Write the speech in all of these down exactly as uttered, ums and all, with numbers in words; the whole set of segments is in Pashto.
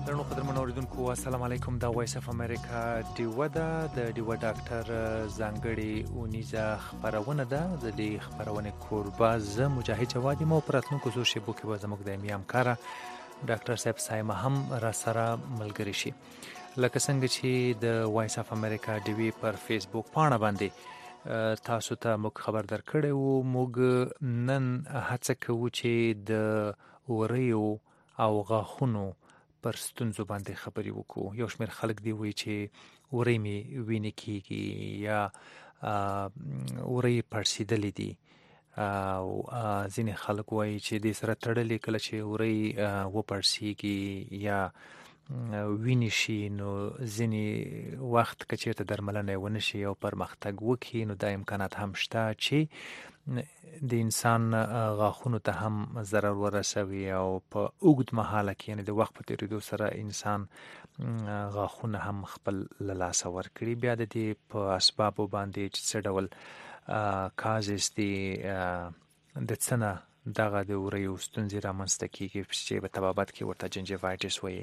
درنو قدرمنو اوریدونکو السلام علیکم. دا وایس اف امریکا ډیوه ده د ډیوه ډاکټر ځانګړي اونیزه خبرونه ده. د دې خبرونه کوربه زه مجاهد جوادی مو پراتونکو زو شی بوکي به زموږ د میام کارا ډاکټر صاحب سایمه هم را سره ملګری شي. لکه څنګه چې د وایس اف امریکا ډیوی پر فیسبوک پاڼه باندې تاسو ته موږ خبر درکړی وو. موږ نن هڅه کوو چې د وریو او غاښونو پر ستونزو باندې خبرې وکړو. یو شمېر خلک دی وایي چې وری مې وینې کېږي یا وری پړسېدلې دي او ځینې خلک وایي چې دې سره تړلې کله چې وری وپړسېږي یا وینې شي نو ځینې وخت که چېرته درملنه یې ونه شي او پرمختګ وکړي نو دا امکانات هم شته چې د انسان غاښونو ته هم ضرر ورسوي او په اوږد مهاله کې یعنې د وخت په تېرېدو سره انسان غاښونه هم خپل له لاسه ورکړي. بیا د دې په اسبابو باندې چې څه ډول کازز دي د څه نه دغه د وریو ستونزې رامنځته کېږي چې په طبابت کې ورته جنجیوایټس وایي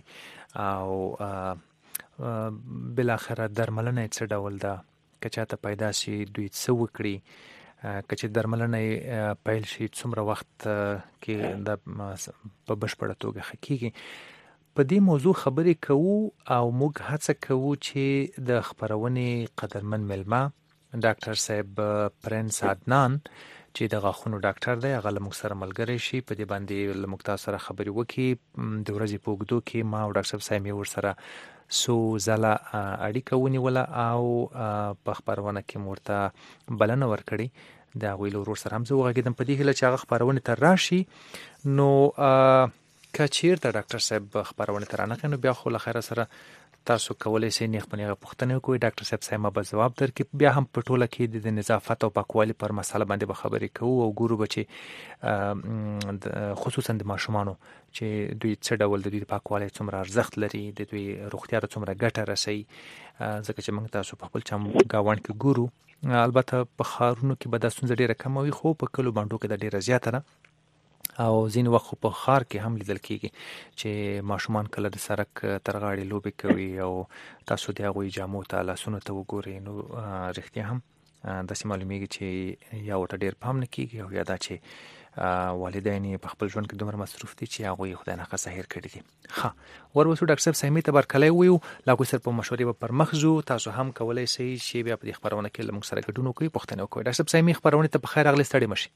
او بالاخره درملنه یې څه ډول ده. که چاته پیدا شي دوی څه وکړي. که چې درملنه یې پیل شي څومره وخت کې د په بشپړه توګه ښه کېږي. په دې موضوع خبرې کوو او موږ هڅه کوو چې د خپرونې قدرمن مېلمه ډاکټر صاحب پرنس عدنان چې د غاښونو ډاکټر دی هغه له موږ سره ملګری شي. په دې باندې له موږ تاسو سره خبرې وکړي. د ورځې په اوږدو کې ما او ډاکټر صاحب سایمې ورسره څو ځله اړیکه ونیوله او په خپرونه کې مو ورته بلنه ورکړې. د هغوی له ورور سره هم زه وغږېدم په دې هیله چې هغه خپرونې ته راشي. نو که چېرته ډاکټر صاحب خپرونې ته رانغی نو بیا خو له خیره سره تاسو کولی شئ نیغ په نیغه پوښتنې وکړئ. ډاکټر صاحب سایمه به ځواب درکړي. بیا هم په ټوله کې د نظافت او پاکوالي پر مسله باندې به خبرې کوو او ګورو به چې خصوصا د ماشومانو چې دوی څه ډول د دوی د پاکوالي څومره ارزښت لري، د دوی روغتیا ته څومره ګټه رسوي. ځکه چې موږ تاسو په خپل چمګاونډ کې ګورو. البته په ښارونو کې به دا ستونزه ډېره کمه وي خو په کلو بانډو کې دا ډېره زیاته ده او ځینې وخت په ښار کې هم لیدل کېږي چې ماشومان کله د سړک تر غاړې لوبې کوي او تاسو د هغوی جامو ته لاسونو ته وګورئ نو رښتیا هم داسې معلومیږي چې یا ورته ډېر پام نه کېږي او یا دا چې والدین یې په خپل ژوند کې دومره مصروف دي چې هغوی یې خدای ناخواسته هېر کړي دي. ښه ور وسو ډاکټر صاحب سایمې ته برکلی ویو له هغوی سره په مشورې به پر مخ ځو. تاسو هم کولی شئ چې بیا په دې خپرونه کې له موږ سره ګډون وکړئ، پوښتنې وکړئ. ډاکټر صاحب سایمې خپرونې ته په خیر راغلې، ستړي مه شئ.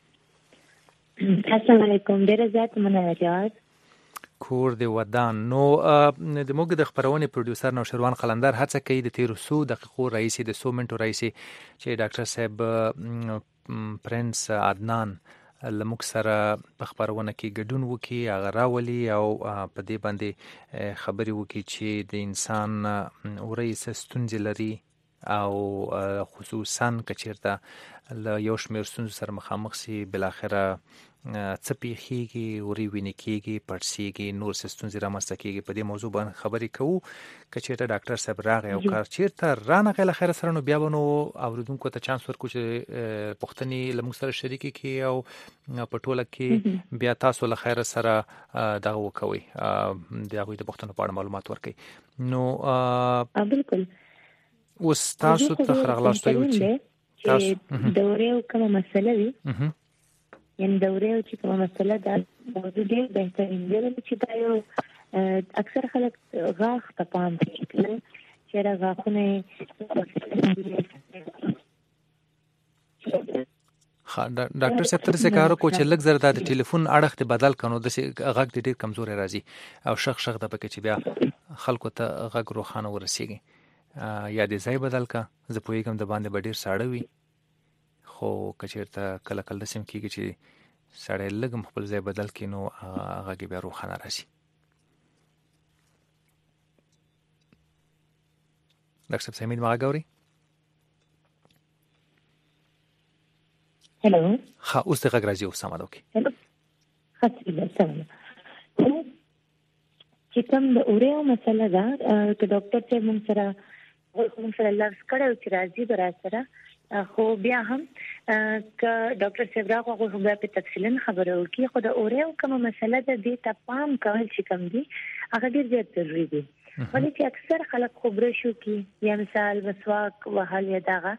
السلام علیکم. ډېره زیاته مننه جواد. کور د ودان. نو د موږ د خپرونې پروډیوسر نوشروان قلندر هڅه کوي د تیرو څو دقیقو راهیسې د څو منټو راهیسې چې ډاکټر صاحب پرنس عدنان له موږ سره په خپرونه کې ګډون وکړي، هغه راولي او په دې باندې خبرې وکړي چې د انسان وری څه ستونزې لري او خصوصا که چېرته له یو شمېر ستونزو سره مخامخ سي بالاخره څه پیښیږي، وری وینې کېږي، پړسېږي، نور څه ستونزې رامنځته کېږي. په دې موضوع باندې خبرې کوو. که چېرته ډاکټر صاحب راغی او که چېرته رانغی له خیره سره نو بیا به نو اورېدونکو ته چانس ورکړو چې پوښتنې له موږ سره شریکې کړي او په ټوله کې بیا تاسو له خیره سره دغه وکوئ، د هغوی د پوښتنو په اړه معلومات ورکوئ. نو بالکل اوس تاسو ته ښه راغلاست وایو چې تاسو د وریو کومه مسله وي یعنې د وریو چې کومه مسله دا موضوع ډېر بهترین دی چې دا یو اکثر خلک غاښ ته پام کوي چېرې غاښونه ډاکټر صاحب ته داسې کار وکړو چې لږ زر دا د ټلیفون اړخ دې بدل کړو، داسې غږ دې ډېر کمزوری راځي او شخ شخ ده پکې چې بیا خلکو ته غږ روښانه ورسېږي. یا دې ځای بدل کړه. زه پوهېږم د باندې به ډېر ساړه وي خو که چېرته کله کله داسې هم کېږي چې سړی لږ هم خپل ځای بدل کړي نو غږ یې بیا روښانه راشي. ډاکټر صاحب سمیع ما غږ اورئ؟ هلو ښه اوس دې غږ راځي. اوس سمه ده. اوکې ښه سمه ده. چې کوم د وریو مسله ده که ډاکټر صاحب موږ سره موږ سره لفظ کړی و چې راځي به را سره خو بیا هم ک ډاکټر سیبراغ هغه بیا په تفصیلا خبرو کې خو د اوریو کومه مسله ده د تپام کول چې کوم دي هغه ډیر زیات ضروري دي ولې چې اکثر خلک خبرو شو کې یا مثال مسواک وهل یا دغه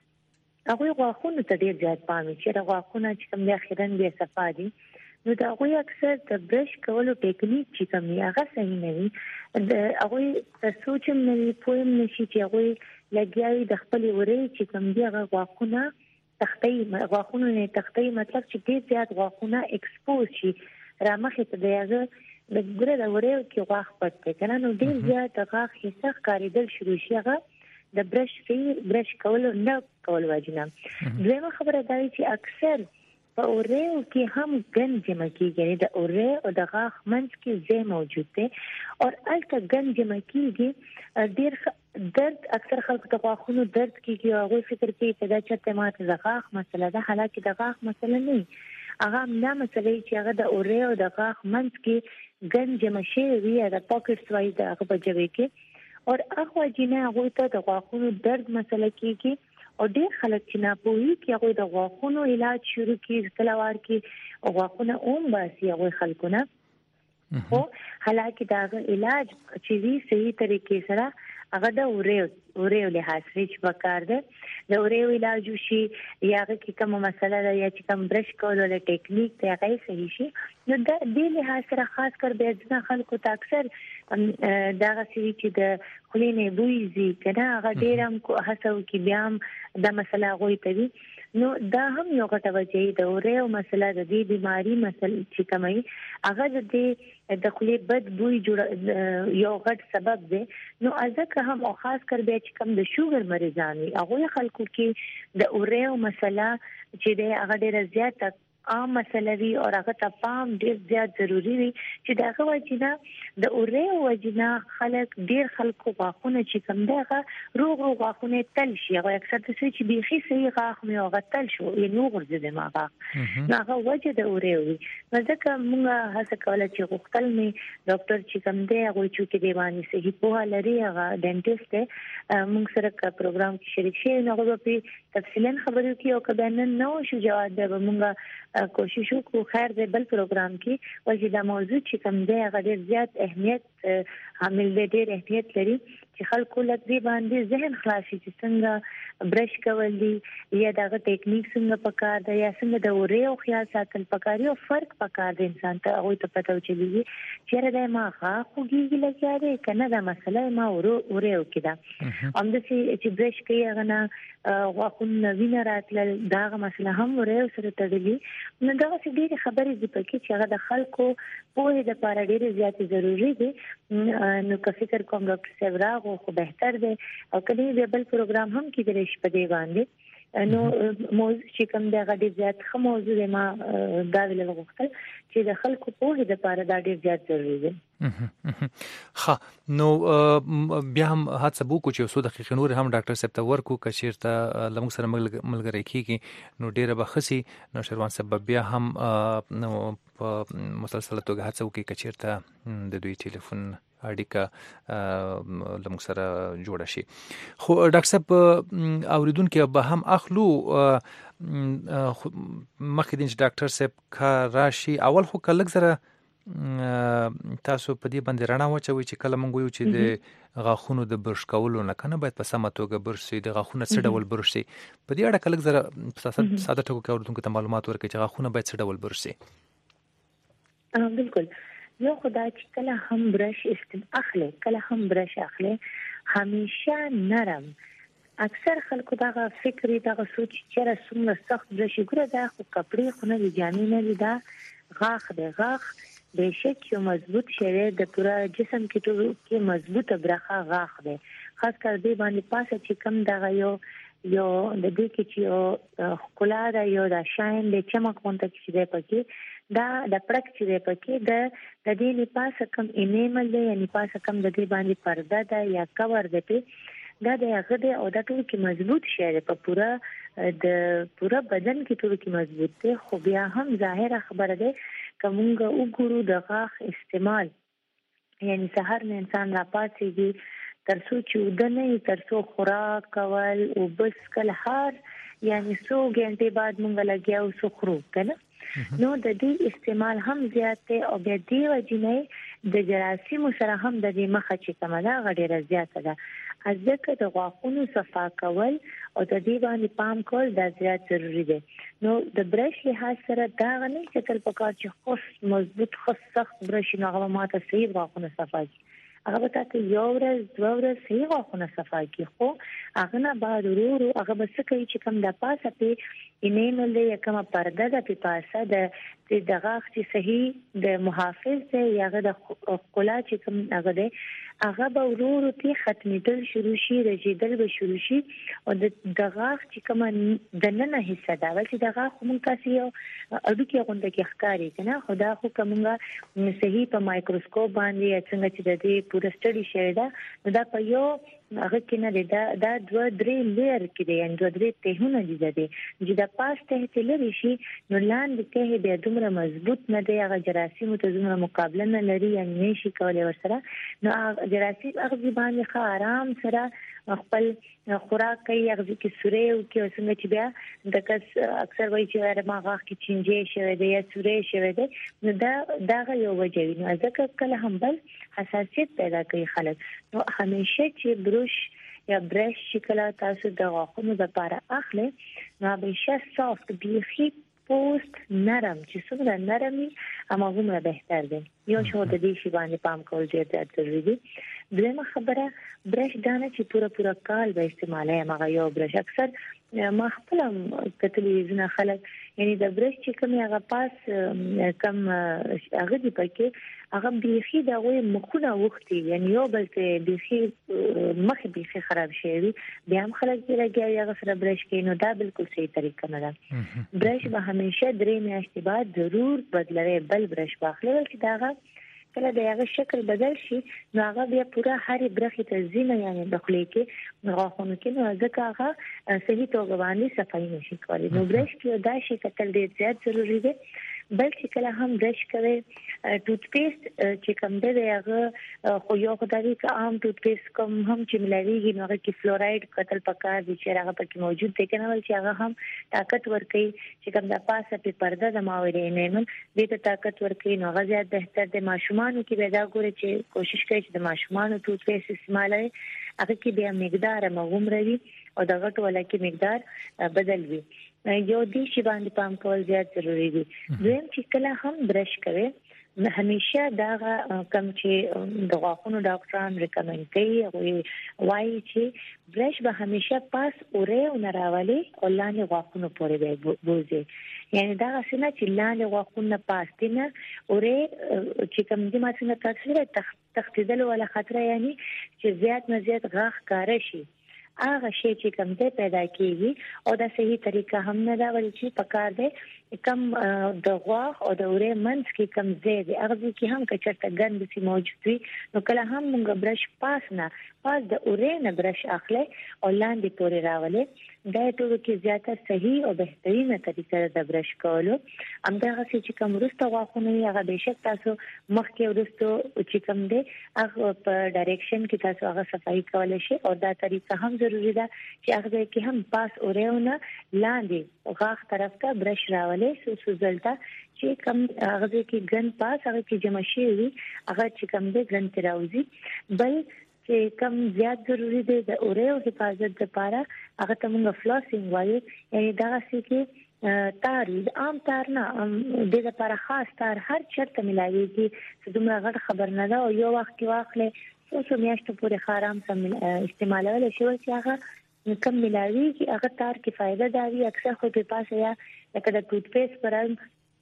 هغه غواخونه ته ډیر زیات پام چې غواخونه چې کوم د اخیرن بیا صفا دي نو دا هغه اکثر د برش کولو ټیکنیک چې کوم هغه صحیح نه وي د هغه سوچم نه پویم نشي چې هغه لګیاي د خپل ورې چې کوم دی هغه غواخونه تختې غواخونه نه تختې مطلب چې ډیر زیات غواخونه ایکسپوز شي رامخه ته دیغه د ګره د ورې کې غواخ پټ کنه نو ډیر زیات غاخ حصہ کاریدل شروع شي هغه د برش فی برش کول نه کول واجنه دغه خبره دا چې اکثر په اوریو کې هم ګند جمع کیږي د اوریو او د غاښ منځ کې ځای موجود دی او الته ګند جمع کیږي ډیر درد اکثر خلکو ته غاښونو درد کیږي او هغه فکر کوي چې دا چته ماته د غاښ مسله ده حالکه د غاښ مسله نه هغه نه مسله چې هغه د اوریو او د غاښ منځ کې ګند جمع شوی یا د پاکټس وای د هغه په جوړ کې او هغه جنه هغه ته د غاښونو درد مسله کیږي او ډیر خلک چې نه پوهي چې هغه د غاښونو علاج شروع کړي کلوار کې او غاښونه اوم باسي هغه خلکونه خو حالکه دا علاج چې وی صحیح طریقې سره هغه د اوریو اوریو له حاصل وکړ ده د اوریو علاج شي یا هغه کې کومه مسله ده یا چې کوم برش کولو له ټیکنیک ته هغه صحیح شي نو د دې له حاصل خاص کر به ځنه خلکو ته اکثر دا غسي چې د خلینې بویزي کنه هغه ډیرم کو هڅو کې بیا د مسله غوي کوي نو دا هم یو غټه وجه د اوریو مسله د دې بيماري مسله چې کومي هغه د دې د خلې بد بوی جوړ یو غټ سبب دی نو ځکه هم او خاص کر به چې کوم د شوګر مریضان وي هغه خلکو کې د اوریو مسله چې د هغه ډیره زیات عام مسله وی او هغه ته پام ډیر زیات ضروری وي چې داغه وجنه د اوریو وجنه خلک ډیر خلکو غاښونه چې کوم دغه روغ روغ غاښونه تل شي هغه اکثر د څه چې بيخي صحیح غاښ مې هغه تل شو یې نو ورزده ما غاښ نو هغه وجه د اوریو وي نو ځکه موږ هڅه کوله چې غوښتل مې ډاکټر چې کوم دی هغه چې دی باندې صحیح په لري هغه ډنټیسټ موږ سره کا پروګرام کې شریک شي نو هغه په تفصیلا خبرو کې او کله نن نو شو جواب دی موږ کوشش وکړو خیر دې بل پروګرام کې وځي دا موضوع چې کوم دی هغه ډیر زیات اهمیت حامل دی ډیر اهمیت لري چې خلکو لږ باندې ذهن خلاصي چې څنګه برش کول دي یا دغه ټیکنیک څنګه پکار دی یا څنګه د اوریو خیال ساتل پکار یو فرق پکار دی انسان ته هغه ته پته وچلېږي چې دا ما خوږیږي لګیا دی کنه دا مسله ما اوریو کې ده هم د چې برش کوي هغه نه غواخونه وینه راتل داغه مسله هم اوریو سره تړلي نو دا څه ډېری خبرې دي پکې چې هغه د خلکو په دې لپاره ډېر زیات ضروری دي نو که فکر کوم ډاکټر صاحب راغو خو بهتر دی او کله به بل پروګرام هم کې درې شپې دی باندې نو موضوع چې کوم دا ډېر زیات خو موضوع ما دا ویل غوښتل چې د خلکو په دې لپاره دا ډېر زیات ضروری دی ها نو بیا هم هڅه وکړو چې څو دقیقې نور هم ډاکټر صاحب ته ورکو کچیرته لمغ سره ملګری کیږي نو ډیره بخسي نو شروان سبب بیا هم نو په مسلسل توګه هڅه وکړي کچیرته د دوی ټلیفون اړیکه لمغ سره جوړه شي خو ډاکټر صاحب اوریدونکو به هم اخلو مخکې د ډاکټر صاحب کا راشي اول خو کلک زره تاسو په دې باندې رڼا واچوي چې کله مونږ یو چې د غاښونو د برش کولو نه کنه باید په سمه توګه برش شي د غاښونو څه ډول برش شي په دې اړه کله زره ساده ټکو کې اوریدونکو ته معلومات ورکړي چې غاښونه باید څه ډول برش شي بالکل یو خدای چې کله هم برش استم اخلي کله هم برش اخلي همیشه نرم اکثر خلکو دا فکر دا سوچ چې رسوم سخت برش ګره دا خو کپڑے خونه دي جامې نه دي دا غاښ د غاښ بهشک یو مضبوط شری د پورا جسم کې ټول کې مضبوطه برخه غاښ دی خاص کر دې باندې پاسه چې کم دا یو یو د دې کې چې یو خلا دا یو دا شاین د چمک مونته چې دی پکې دا د پړک چې دی پکې د د دې لپاسه کم انیمل دی یعنی پاسه کم د دې باندې پرده ده یا کور دی دا د هغه د او د ټول کې مضبوط شری په پورا د پورا بدن کې ټول کې مضبوط دی خو بیا هم ظاهر خبره ده کومګه وګورو د غاښ استعمال یعنی سحر نه انسان را پاتېږي ترڅو چې ودنه ترڅو خوراک کول او بس کله هر یعنی څو غنټې بعد مونږ لګیاو سو خرو کنه نو د دې استعمال هم زیات او د دې وجنه د جراثیم سره هم د دې مخه چې کومه ده غډیره زیاته ده ځکه د غاښونو صفا کول او د دې باندې پام کول دا زیات ضروری دی نو د برش له سره دا غني چې تل پکار چې خاص مضبوط خاص سخت برش نه غو ماته صحیح غاښونه صفا کی هغه ته یو ورځ دوه ورځې صحیح غاښونه صفا کی خو هغه نه بعد ورو هغه بس کوي چې کوم د پاسه په انیمل دی کومه پرده ده په پاسه د د غاښ چې صحیح د محافظ دی هغه د خلا چې کوم هغه دی هغه به ورو ته ختمېدل شروع شي رژیدل به شروع شي او د غاښ چې کوم د ننه حصہ دا چې د غاښ کوم تاسو یو اډو کې غونډه کې ښکاری کنه خدا خو کومه صحیح په مایکروسکوپ باندې څنګه چې د دې پوره سټډي شوی دا نو دا په یو هغه کې نه دا دا دوه درې لیر کې دي ان دوه درې ته نه دي دي چې دا پاسته ته لري شي نو لاندې ته به دومره مضبوط نه دی هغه جراثیم ته دومره مقابله نه لري ان نشي کولای ورسره نو جراثیم هغه باندې ښه آرام سره خپل خوراک کوي هغه کې سورې او کې څنګه چې بیا د کس اکثر وایي چې ما غاښ کې چینجې شوی دی یا سورې شوی دی نو دا دا یو وجه وي نو ځکه کله هم بل حساسیت پیدا کوي خلک نو همیشه چې بروش یا برش چې کله تاسو د غاښونو لپاره اخلي نو همیشه سافت بیخي پوست نرم چې څومره نرمي هماغومره بهتر دی یو شو د دې شی باندې پام کول ډېر ضروري دي دغه خبره برش دانه چې پورا پورا کال به استعمالای مغه یو برش اکثر ما خپل تلویزیون خلک یعنی د برش چې کوم هغه پاس کم هغه دی پکې هغه بيخي دا وې مخونه وختي یعنی یو بل ته بيخي مخ بيخي خراب شي بیا هم خلک چې راګي هغه سره برش کوي نو دا بالکل صحیح طریقه نه ده برش به همیشه درې میاشتې بعد ضرور بدلوي بل برش واخلئ چې داغه کله د هغه شکل بدل شي نو هغه بیا پورا هر برخه ته زینه یعنی داخلي کې غاښونو کې نو ځکه هغه صحیح توګه باندې صفائی نشي کولای نو برش کې دا شي کتل ډیر زیات ضروری دی بل چې کله هم برش کوي ټوت پیسټ چې کوم دی هغه خو یو خدای کې عام ټوت پیسټ کوم هم چې ملایوي نو هغه کې فلوراید قتل پکار دي چې هغه پکې موجود دی کنه ول چې هغه هم طاقت ورکوي چې کوم د پاسه په پرده د ماوري نیمن دې ته طاقت ورکوي نو هغه زیات بهتر دی ماشومان کې به دا ګوري چې کوشش کوي چې د ماشومان ټوت پیسټ استعمالوي هغه کې بیا مقدار مغوم روي او د غټ ولا کې مقدار بدل وي یو دې شی باندې پام کول زیات ضروری دي دویم چې کله هم برش کوي همیشه دا کم چې د غاښونو ډاکټران ریکمند کوي او وايي چې برش به همیشه پاس اوره او نراولي او لاندې غاښونو پورې بوزي یعنی دا څنګه چې لاندې غاښونو پاس دینه اوره چې کوم دي ماته تاثیر تختیدل ولا خطر یعنی چې زیات نه زیات غاښ کار شي هغه شی چې کوم ته پیدا کیږي او دا صحیح طریقه هم نه دا ول چې پکار دی کم د غاښ او د اورې منځ کې کم زیات هغه کې هم کچته ګند سي موجود وي نو کله هم موږ برش پاس نه پاس د اورې نه برش اخلي او لاندې پورې راولي دا ټول کې زیاته صحیح او بهترینه طریقه د برش کولو همدغه چې کوم ورسته غاښونه هغه بهشک تاسو مخکې ورسته چې کوم دی هغه په ډایرکشن کې تاسو هغه صفائی کولای شئ او دا طریقه هم ضروری ده چې هغه کې هم پاس اورېونه لاندې غاښ طرف ته برش راولي سو سوزلتا چې کوم هغه کې ګن پاس هغه کې جمع شي هغه چې کوم دی ګن تراوزي بل چې کم زیات ضروری دی د اورې او حفاظت لپاره هغه ته موږ فلوسینګ وایو یعنی دا څه کې تار عام تار نه د لپاره خاص تار هر چرته ملایوي چې دومره غټ خبر نه ده او یو وخت کې واخلې څو څو میاشتې پورې خارام سم استعمالول شي چې هغه کم ملایوي چې هغه تار کې فائدہ دی اکثر خو په پاسه یا لکه د ټوت پیسټ پران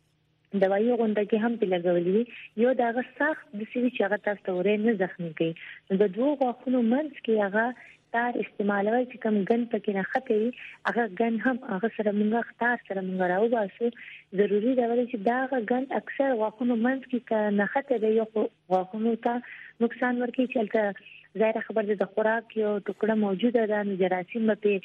دوايي غونډه کې هم په لګولې یو داغه سخت د سوي چې هغه تاسو ته ورې نه زخمي کوي نو د دوه غاښونو منځ کې هغه تار استعمالوي چې کوم ګن پکې نه خطري هغه ګن هم هغه سره موږ تار سره موږ راو باسو ضروری دی چې دا ګن اکثر غاښونو منځ کې نه خطري یو غاښونو ته نقصان ورکوي چې ظاهر خبر د خوراک یو ټوکړه موجوده ده نو جراثیم په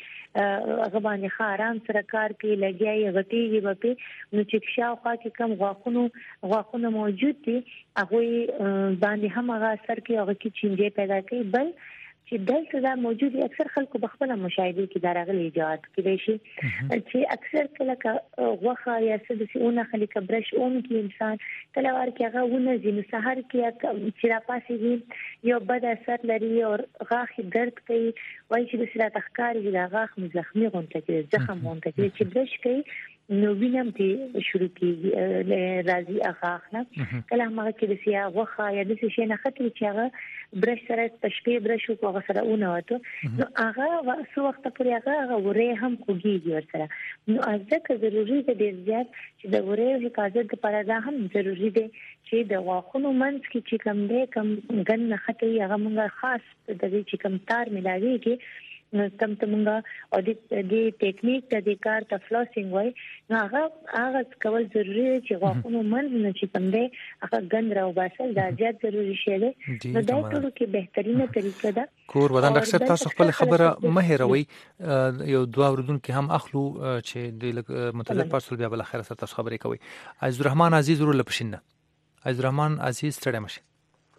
هغه باندې خارام سره کار کوي لګیاي غټيږي په نو چې شاوخوا کې کم غاښونو غاښونو موجود دي هغه باندې هم هغه اثر کوي هغه کې چینجه پیدا کوي بل چې دلته دا موجود دي. اکثر خلکو بخپله مشاهده کې دا راغلي ایجاد کړي شي چې اکثر کله غوخه یا څه د سونه خلک برش اون کې انسان کله ور کې هغه ونه ځینو سحر کې چې را پاسې دي یو بد اثر لري او غاښ درد کوي وایي چې د سره تخکار دي دا غاښ زخمي غونډه کې زخم غونډه کې چې برش کوي نو وینم دې شروع کیږي راځي هغه نه کله هغه کې د سیا غوخه یا د شي نه خطر چې هغه برش سره تشبيه برش او هغه سره اونه وته نو هغه څو وخت پورې هغه ورې هم خوږي ورسره نو ځکه ضروري دی ډیر زیات چې د ورې حفاظت لپاره دا هم ضروري دی چې د غاښونو منځ کې چې کوم دی کوم ګن نه خطر هغه موږ خاص د دې چې کوم تار ملاويږي نو تم تمنګه او د ټیکنیک د کار ته فلوسینګ وای نو هغه هغه کول ضروري چې غاښونو منځ نه چې کوم دی هغه ګند راو باسل دا زیات ضروري شی دی نو دا ټول کې بهترینه طریقه ده. کور ودان ډاکټر تاسو خپل خبره مه هروي یو دوا وردون کې هم اخلو چې د منتظر پارسل بیا بل اخر سره تاسو خبرې کوي. عزیز الرحمن عزیز ورو لپشنه عزیز الرحمن عزیز ستړی مشه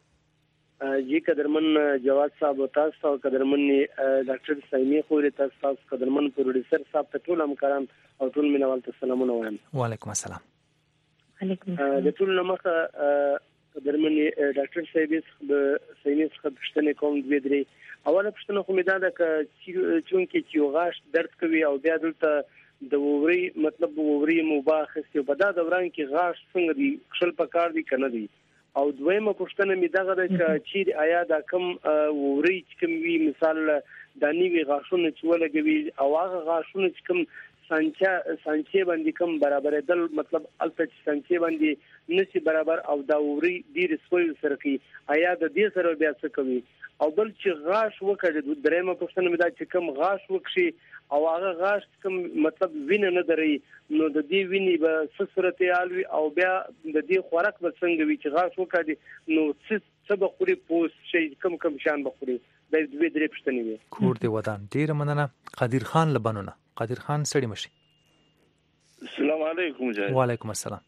جی قدرمن جواد صاحب تاسو او قدرمن ډاکټر سایمي خوري تاسو قدرمن پروډوسر صاحب ته ټول همکاران او ټول مینوال ته سلامونه وایم. وعلیکم السلام. وعلیکم السلام. د ټول نمخه قدرمن ډاکټر سایمي سایمي څخه پښتنه کوم دوی درې اوله پښتنه خو مې دا ده چې چونکه چې غاښ درد کوي او بیا دلته د ووري مطلب ووري مباحث په دا دوران کې غاښ څنګه دي خپل پکار دي کنه دي او دویمه پښتنه می دغه د چیر آیا د کم ووري چې کوم وی مثال د نیوی غاښونه چې ولګوي او هغه غاښونه چې کوم سانچا سانچې باندې کوم برابر دل مطلب الته چې سانچې باندې نشي برابر او دا ووري ډیر سوي سره کی آیا د دې سره بیا څه کوي او بل چې غاښ وکړي درېمه پښتنه می دا چې کوم غاښ وکشي او هغه غاښ کوم مطلب وینه نه دري نو د دې ویني به څه صورت حال وي او بیا د دې خوراک به څنګه وي چې غاښ وکړي نو څه به خوري پوس شي کم کم شان به خوري د دوی درې پښتنې وي. کور دی ودان ډیر مننه. قادر خان لبنونه قادر خان سړی مشي. السلام علیکم مجاهد. وعلیکم السلام.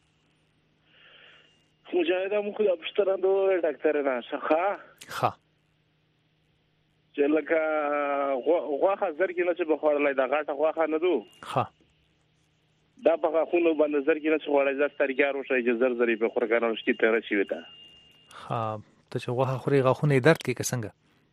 مجاهد مو خو د پښتنه د ډاکټر نه ښه ښه چې لکه غواخه زرګي نه چې بخورلای دا غاټه غواخه نه دو ښه دا په غاخونو باندې زرګي نه چې خوړای ځا سترګار وشي چې زر زري په خورګانو شتي تر شي وتا ښه ته چې غواخه خوري غاخونه درد کې څنګه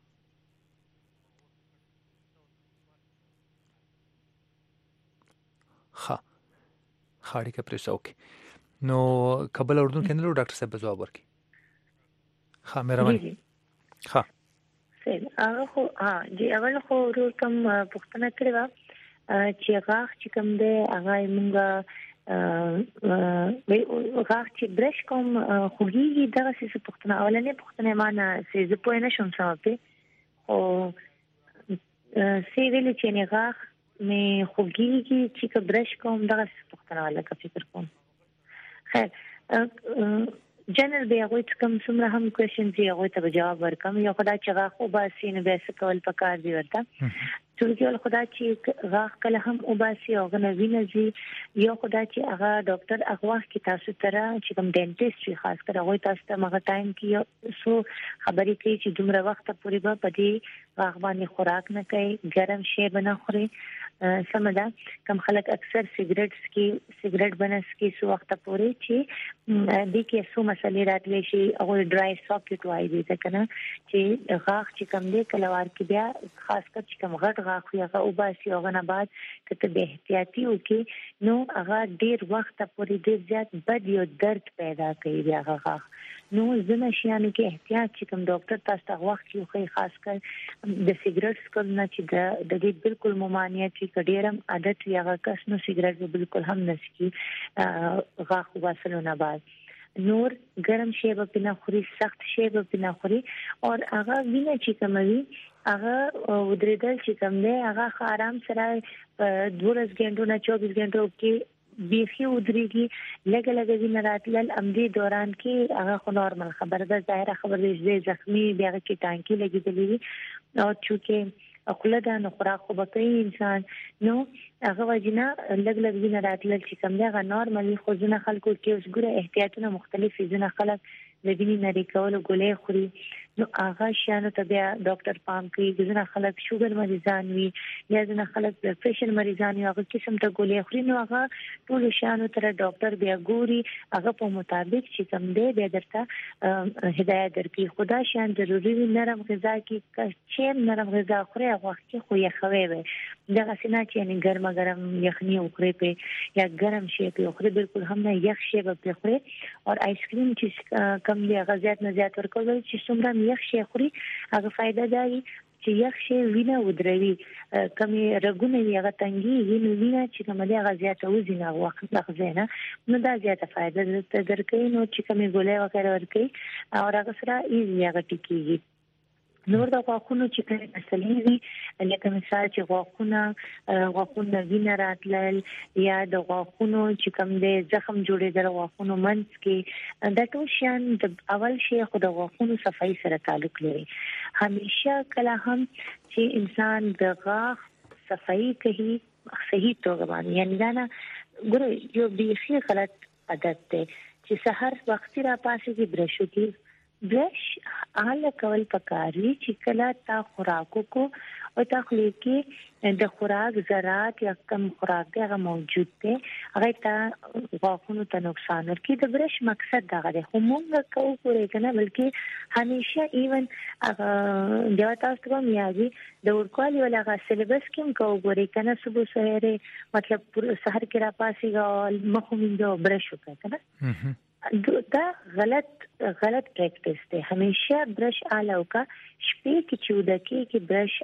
ښه خاړي کې پرېښو کې نو قبل اردن کې نه ډاکټر صاحب جواب ورکړي. ښه مهرباني. ښه هغه خو ها چې اول خو ورو کم پښتنه کړو چې غاښ چې کوم دی هغه مونږه غاښ چې برش کوم خوږي دغه څه پښتنه اولنې پښتنه معنا چې زه په نه شم سمته او سی ویل چې نه غاښ مې خوږي چې برش کوم دغه څه پښتنه ولا کا فکر کوم. خیر جنرال به هغه کوم څومره هم کوېشن دی هغه ته جواب ورکم یو خدای چې غاښ او باسي نه به څه کول پکار دی ورته چې ول خدای چې غاښ کله هم او باسي او غنه وینځي یو خدای چې هغه ډاکټر هغه کې تاسو تر چې کوم ډینټیست خاص کر هغه تاسو ته هغه ټایم کې سو خبرې کوي چې دومره وخت پورې به پدې غاښ باندې خوراک نه کوي ګرم شی بنه خوري سمدا کم خلک اکثر سیګریټس کې سیګریټ بنس کې سو وخت پورې چې د کې سو مسلې راتلی شي او ډرای ساکټ وایي دي کنه چې غاښ چې کم دی کلوار کې بیا خاص کر چې کم غټ غاښ یا او باسي او غنه بعد کته به احتیاطي وکي نو هغه ډیر وخت پورې ډیر زیات بد یو درد پیدا کوي بیا غاښ نو زنه شیانو کې احتیاط چې کوم ډاکټر تاسو ته وخت یو خي خاص کر د سیګریټس کول نه چې د دې بالکل ممانعت چې کډیرم عادت یا کس نو سیګریټ بالکل هم نشي غاښ واسلونه بعد نور ګرم شی به پنه خوري سخت شی به پنه خوري او هغه وینه چې کوموي هغه ودریدل چې کوم دی هغه آرام سره دولس غنټو نه چوبیس غنټو کې بیخي ودریږي لګ لګ وینه راتلل امدي دوران کې هغه خو نورمال خبره ده ظاهره خبره دې زخمی بیا کې ټانکی لګیدلې او چې خپل د نو خوراک خو به انسان نو هغه وجنه لګ لګ وینه راتلل چې کوم دی هغه نورمالي خو ځنه خلکو کې اوس ګوره احتیاطونه مختلف ځنه خلک د وینې نری کول غولې خوري نو هغه شانو ته بیا ډاکټر پام کوي. ځینې خلک شوګر مریضان وي یا ځینې خلک بلډ پريشر مریضان وي، هغه قسم ته ګولې خوري. نو هغه ټول شانو تر ډاکټر بیا ګوري، هغه په مطابق چې کوم دی بیا درته هدایت درکړي. خدا شان ضروري نرم غذا کې چې نرم غذا خوري هغه کې خو یې خوي وي دا سينه چې یعنی ګرمه ګرم یخني وخوري په یا ګرم شي په خوري، بالکل هم نه یخ شي په خوري. او آیس کریم چې کم دی غزيات نه زیات ورکول چې څومره یخ شي خوري هغه فائدہ دی چې یخ شي وینه ودروي، کمی رګونه یې هغه تنګي وینه وینه چې کوم دی هغه زیات وزنه وخت لغزنه نو دا زیاته فائدہ درکې. نو چې کومې ګولې وکړه ورکې او هغه سره یې هغه ټکیږي. نور د غاښونو چې کومه مسلې وي لکه مثال چې غاښونه غاښونه وینه راتلل یا د غاښونو چې کوم دی زخم جوړېدل غاښونو منځ کې، دا ټول شیان د اول شی خو د غاښونو صفائی سره تعلق لري. همیشه کله هم چې انسان د غاښ صفائی کوي صحیح توګه باندې، یعنی دا نه ګوره یو بیخي غلط عادت دی چې سحر وختي را پاسې کې برش وکړي. برش حاله کول پکاري چې کله تا خوراکو کو او تا خلی کې د خوراک ذرات یا کم خوراک هغه موجود دي هغه تا غاښونو ته نقصان ورکړي. د برش مقصد دا غواړي خو موږ کوو پورې کنه بلکې همیشه ایون هغه دا تاسو کوم یادي د ورکوالي ولا هغه سلیبس کې کوو ګوري کنه صبح سحر مطلب سحر کې را پاسي او مخومینده برش وکړه کنه دا غلط غلط پریکټس دی. همیشه برش آلو کا شپې کې چې ودکې کې برش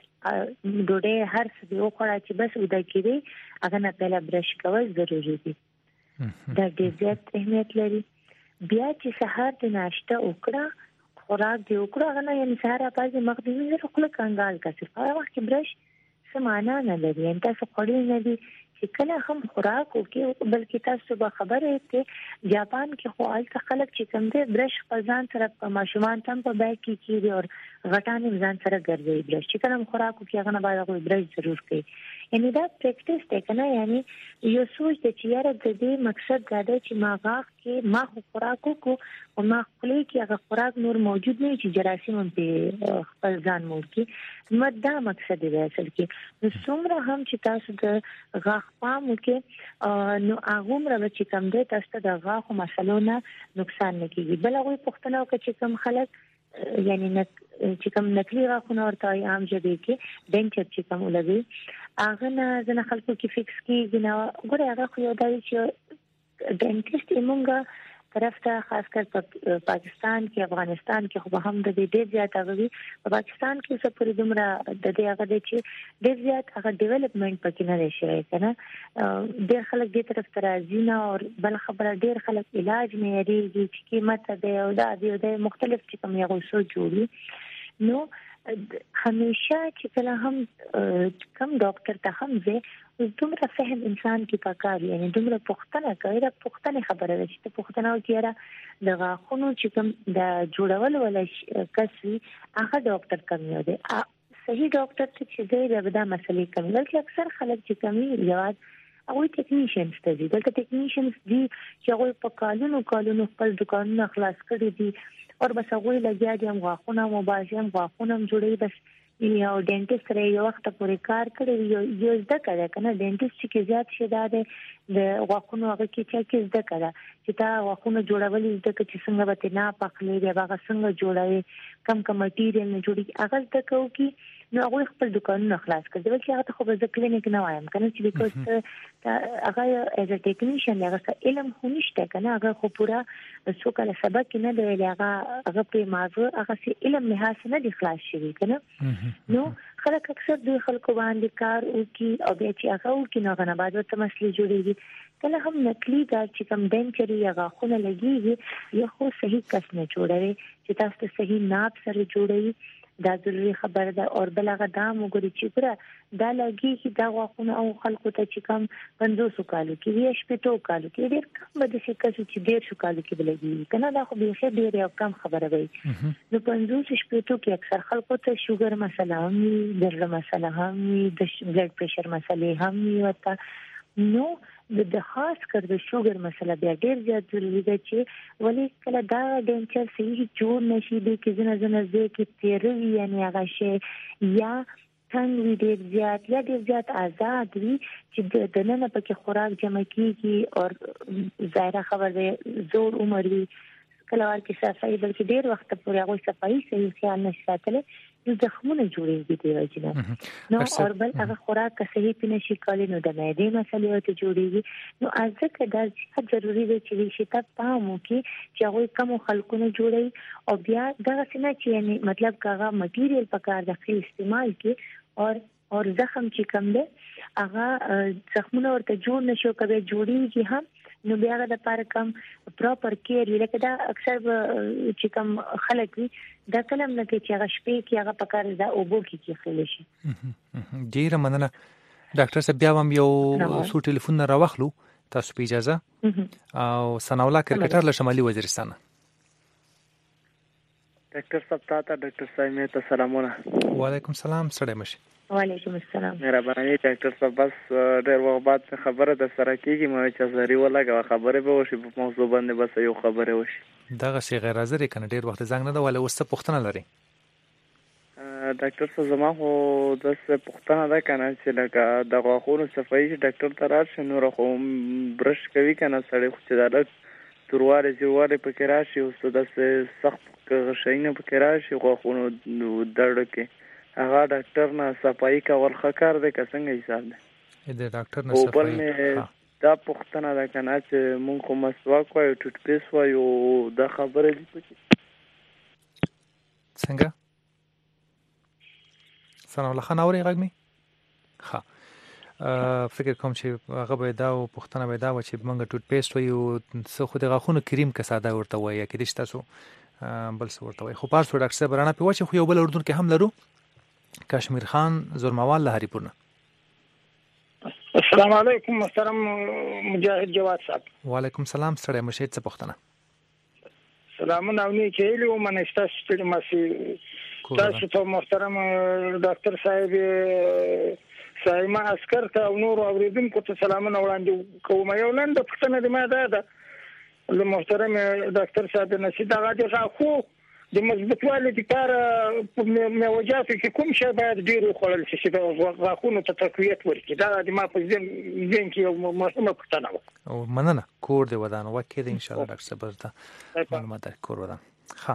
ډوډۍ هر څه دی وخوړه چې بس ودکې دی هغه نه پهلا برش کول ضروري دي. دا ډېر زیات اهمیت لري. بیا چې سحر د ناشته وکړه خوراک دی وکړه هغه نه یې سحر پازي مخدومي زره خپل کانګال کا صرف هغه وخت کې برش سمانا نه لري. ان تاسو خوري نه دي چې کله هم خوراک وکي بلکې تاسو به خبره کې جاپان کې خو الته خلک چې کوم دي برش خزان سره په ماشومان تم په بای کې کیږي او غټانې ځان سره ګرځي برش چې کله خوراک وکي هغه نه باید کوئی برش ضرور کوي. یعنی دا پریکټس دی کنه، یعنی یو سوچ د چیرې د دې مقصد دا دی چې ما غاښ کې ما خوراک کو او ما خپل کې هغه خوراک نور موجود نه چې جراثیم په خپل ځان مور کې مدا مقصد دی اصل کې. نو څومره هم چې تاسو د غاښ پام وکړي نو هغه مر چې کوم دی تاسو د غاښ مسلو نه نقصان نه کیږي. بل هغه پښتنه وکړي چې کوم خلک یعنی چې کوم نکلي غاښونه ورته عام جبې کې ډنچر چې کوم ولګي هغه نه ځنه خلکو کې فکس کیږي. نو ګوره هغه خو یو دی چې ډنټیسټ موږ طرف ته خاص کر په پاکستان کې افغانستان کې خو به هم د دې ډېر زیات هغه په پاکستان کې څه پوری دومره د دې هغه د چې ډېر زیات هغه ډیولپمنٹ پکې نه لشي کنه. ډېر خلک دې طرف ته راځي نه او بل خبره ډېر خلک علاج نه لري چې قیمت دی او دا دی مختلف چې کوم یو څه جوړي. نو همیشه چې کله هم کم ډاکټر ته هم زه دومره فهم انسان کې پکار یعنی دومره پښتنه کوي را پښتنه خبره ده چې پښتنه وکړه د غاښونو چې کوم د جوړول ولا کسي هغه ډاکټر کوي دی صحیح ډاکټر چې دی دا مسلې کوي. بلکې اکثر خلک چې کوي یواد او ټیکنیشنز ته دي دلته ټیکنیشنز دي چې هغه په کالونو کالونو خپل دکانونه خلاص کړي دي او بس هغه لګیا دي هم غاښونه مباشر غاښونه جوړي بس یو ډنټیست سره یو وخت پورې کار کړی یو یو ځکه کنه کنه ډنټیست چې زیات شي دا د غاښونو هغه کې چې ځکه کنه چې تا غاښونه جوړول ځکه چې څنګه به نه پخلي دی هغه څنګه جوړوي کم کم مټیریل نه جوړي هغه ځکه کوي. نو هغه خپل دکانونه خلاص کړي ولکه هغه خو به کلینیک نه وایم کنه چې بیکوز هغه از ا ټیکنیشن هغه علم خو نشته کنه هغه خو پورا څو کله سبق نه دی هغه هغه په موضوع هغه سي علم نه حاصل نه دي خلاص شي کنه. نو خلک اکثر دوی خلکو باندې کار وکي او بیا چې هغه وکي نو غنه بعد ورته مسلې جوړيږي. کله هم نکلي دا چې کوم ډنچري هغه خونه لګيږي یو خو صحیح کس نه جوړوي چې تاسو صحیح ناب سره جوړوي دا ضروري خبره ده. او بل هغه دا موږ چې ګره دا لګي چې دا غوښنه او خلکو ته چې کم پنځوس کالو کې وي شپږ کالو کې ډېر کم د شي کس چې ډېر کالو کې بلګي کنه دا خو به ډېر یو کم خبره وي. نو پنځوس شپږ کې اکثر خلکو ته شوګر مسله هم وي، درد مسله هم وي، د بلډ پريشر مسله هم وي وته. نو د خاص کر د شوګر مسله بیا ډیر زیات ضروري ده چې ولې کله دا ډینچر صحیح جوړ نشي د کې زنه زنه زه کې تیروي یعنی هغه شی یا څنګه ډیر زیات یا ډیر زیات آزاد وي چې د نن په کې خوراک جمع کیږي او ظاهره خبر ده زور عمر وي کله ورکه صفایي بلکې ډیر وخت پورې هغه صفایي صحیح خیال نشي ساتلی نو زخمونه جوړېږي دی راځي نو اور بل هغه خوراک که صحیح پینې شي کولای نو د معدې مسلې ورته جوړېږي نو ځکه دا ضروري دی چې شي ته پام وکړي چې هغه کوم خلکونه جوړي او بیا دا څنګه چې یعنی مطلب کاغه مټیریل پکار د خپل استعمال کې اور اور زخم چې کم ده هغه زخمونه ورته جوړ نشو کوي جوړېږي هم نو بیا د لپاره کم پراپر کیر لکه دا اکثر چې کم خلک وي دا کلم نه کې چې هغه شپې کې هغه پکار دا اوبو کې کې خل شي ډیره مننه ډاکټر صاحب بیا هم یو سو ټلیفون راوخلو تاسو په اجازه او سناولا کرکټر له شمالي وزیرستان ډاکټر صاحب تاسو ډاکټر صاحب ته سلامونه وعلیکم سلام سړی مشه وعلیکم السلام مهرباني ډاکټر صاحب بس ډېر وخت بعد خبره د سره کیږي مې چې زری ولاګه خبره به وشي په موضوع باندې بس یو خبره وشي دغه شی غیر حاضر کنه ډېر وخت زنګ نه دا ولې وسته پښتنه لري ډاکټر صاحب زما خو د څه پښتنه ده کنه چې لکه د غاښونو صفایي ډاکټر ته راشي نو خو برش کوي کنه سړی خو چې دا ترواره جواره پکې راشي او څه د سخت غشینه پکې راشي غاښونو درد کې هغه ډاکټر نه صفایي کول خکار دی که څنګه حساب دی د ډاکټر نه صفایي دا پښتنه ده کنه چې مونږ کوم مسواک وایو ټوټ پیس وایو دا خبره دي پکې څنګه سلام الله خان اوري غږ می ها فکر کوم چې هغه به دا او پښتنه به دا و چې مونږ ټوټ پیس وایو څه خو د غاښونو کریم که ساده ورته وایي کې دې تاسو بل څه ورته وایي خو پارس ډاکټر صاحب رانا په وچه خو یو بل اردن کې هم لرو کشمیر خان زورموال له هریپور السلام علیکم محترم مجاهد جواد صاحب وعلیکم سلام سره مشهد څه پښتنه سلامونه او نه کېلو منستا ستړي ماسي تاسو ته محترم ډاکټر صاحب سایما عسكر ته نور اوریدونکو ته سلامونه وړاندې کوم یو نن د پښتنه د ماده ده له محترم ډاکټر صاحب نشي دا غاډه خو د مضبوطوالي لپاره په موجاتو کې کوم شی باید ډیر خوړل شي چې د غاښونو ته تقویت ورکړي دا د ما په ځین ځین کې یو مهمه پوښتنه و او مننه کور دی ودان وکړي ان شاء الله ډاکټر صاحب ته معلومات کور ودان ها